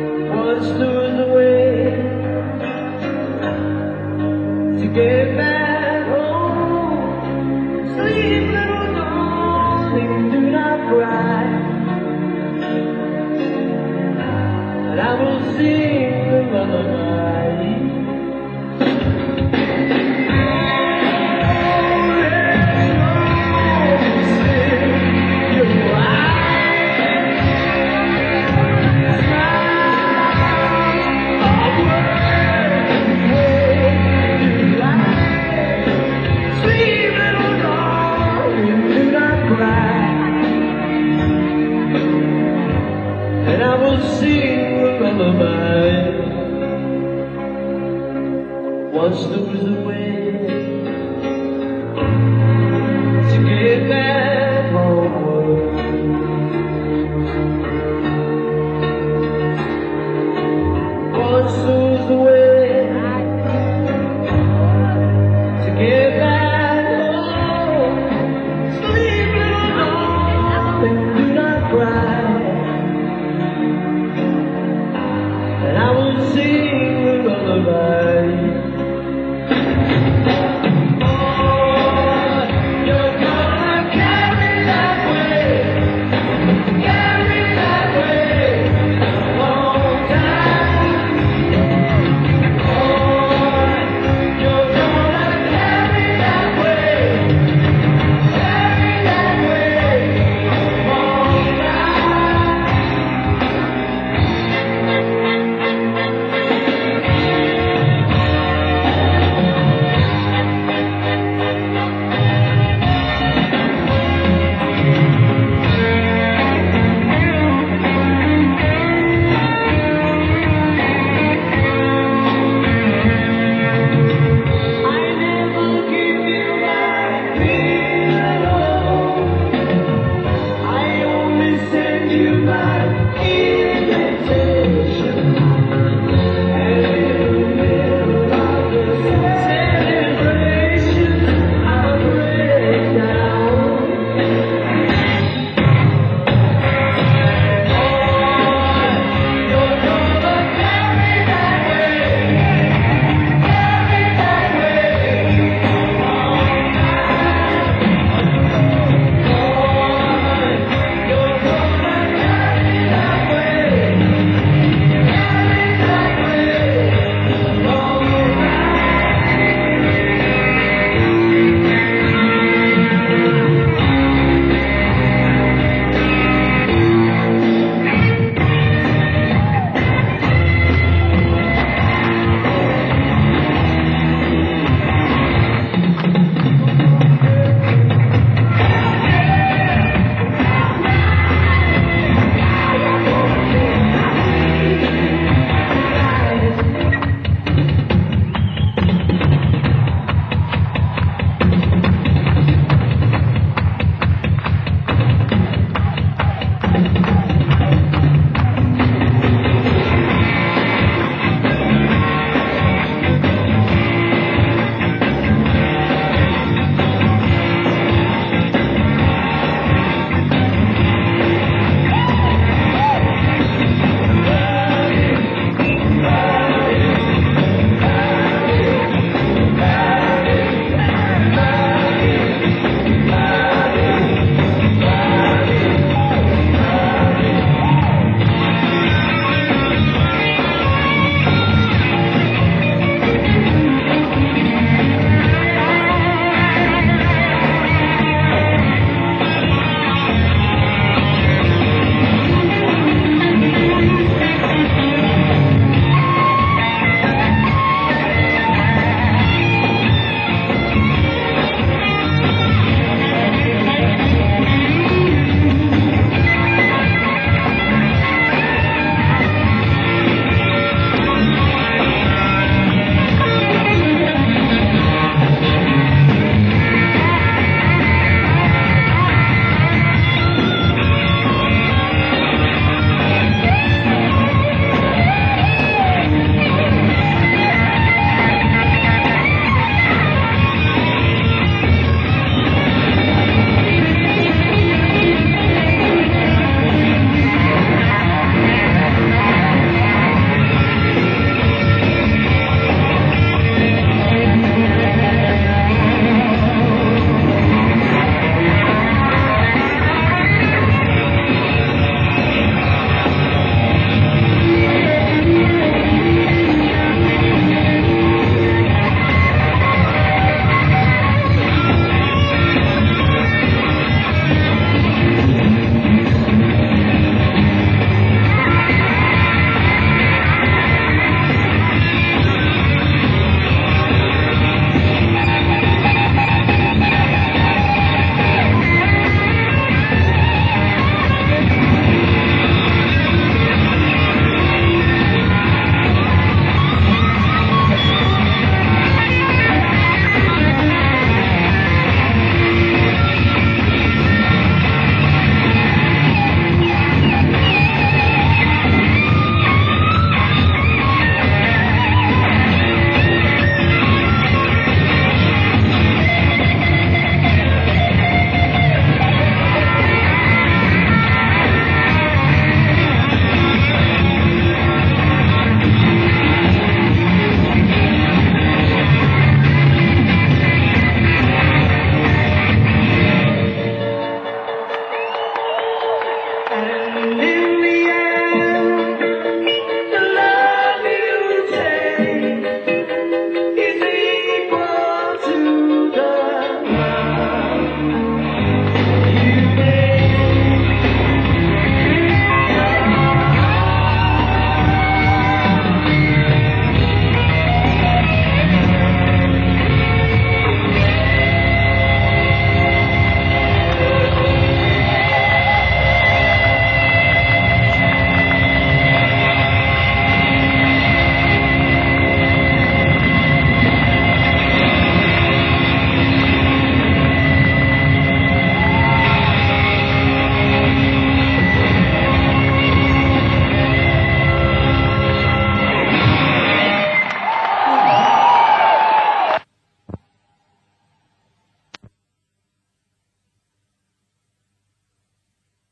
One stole away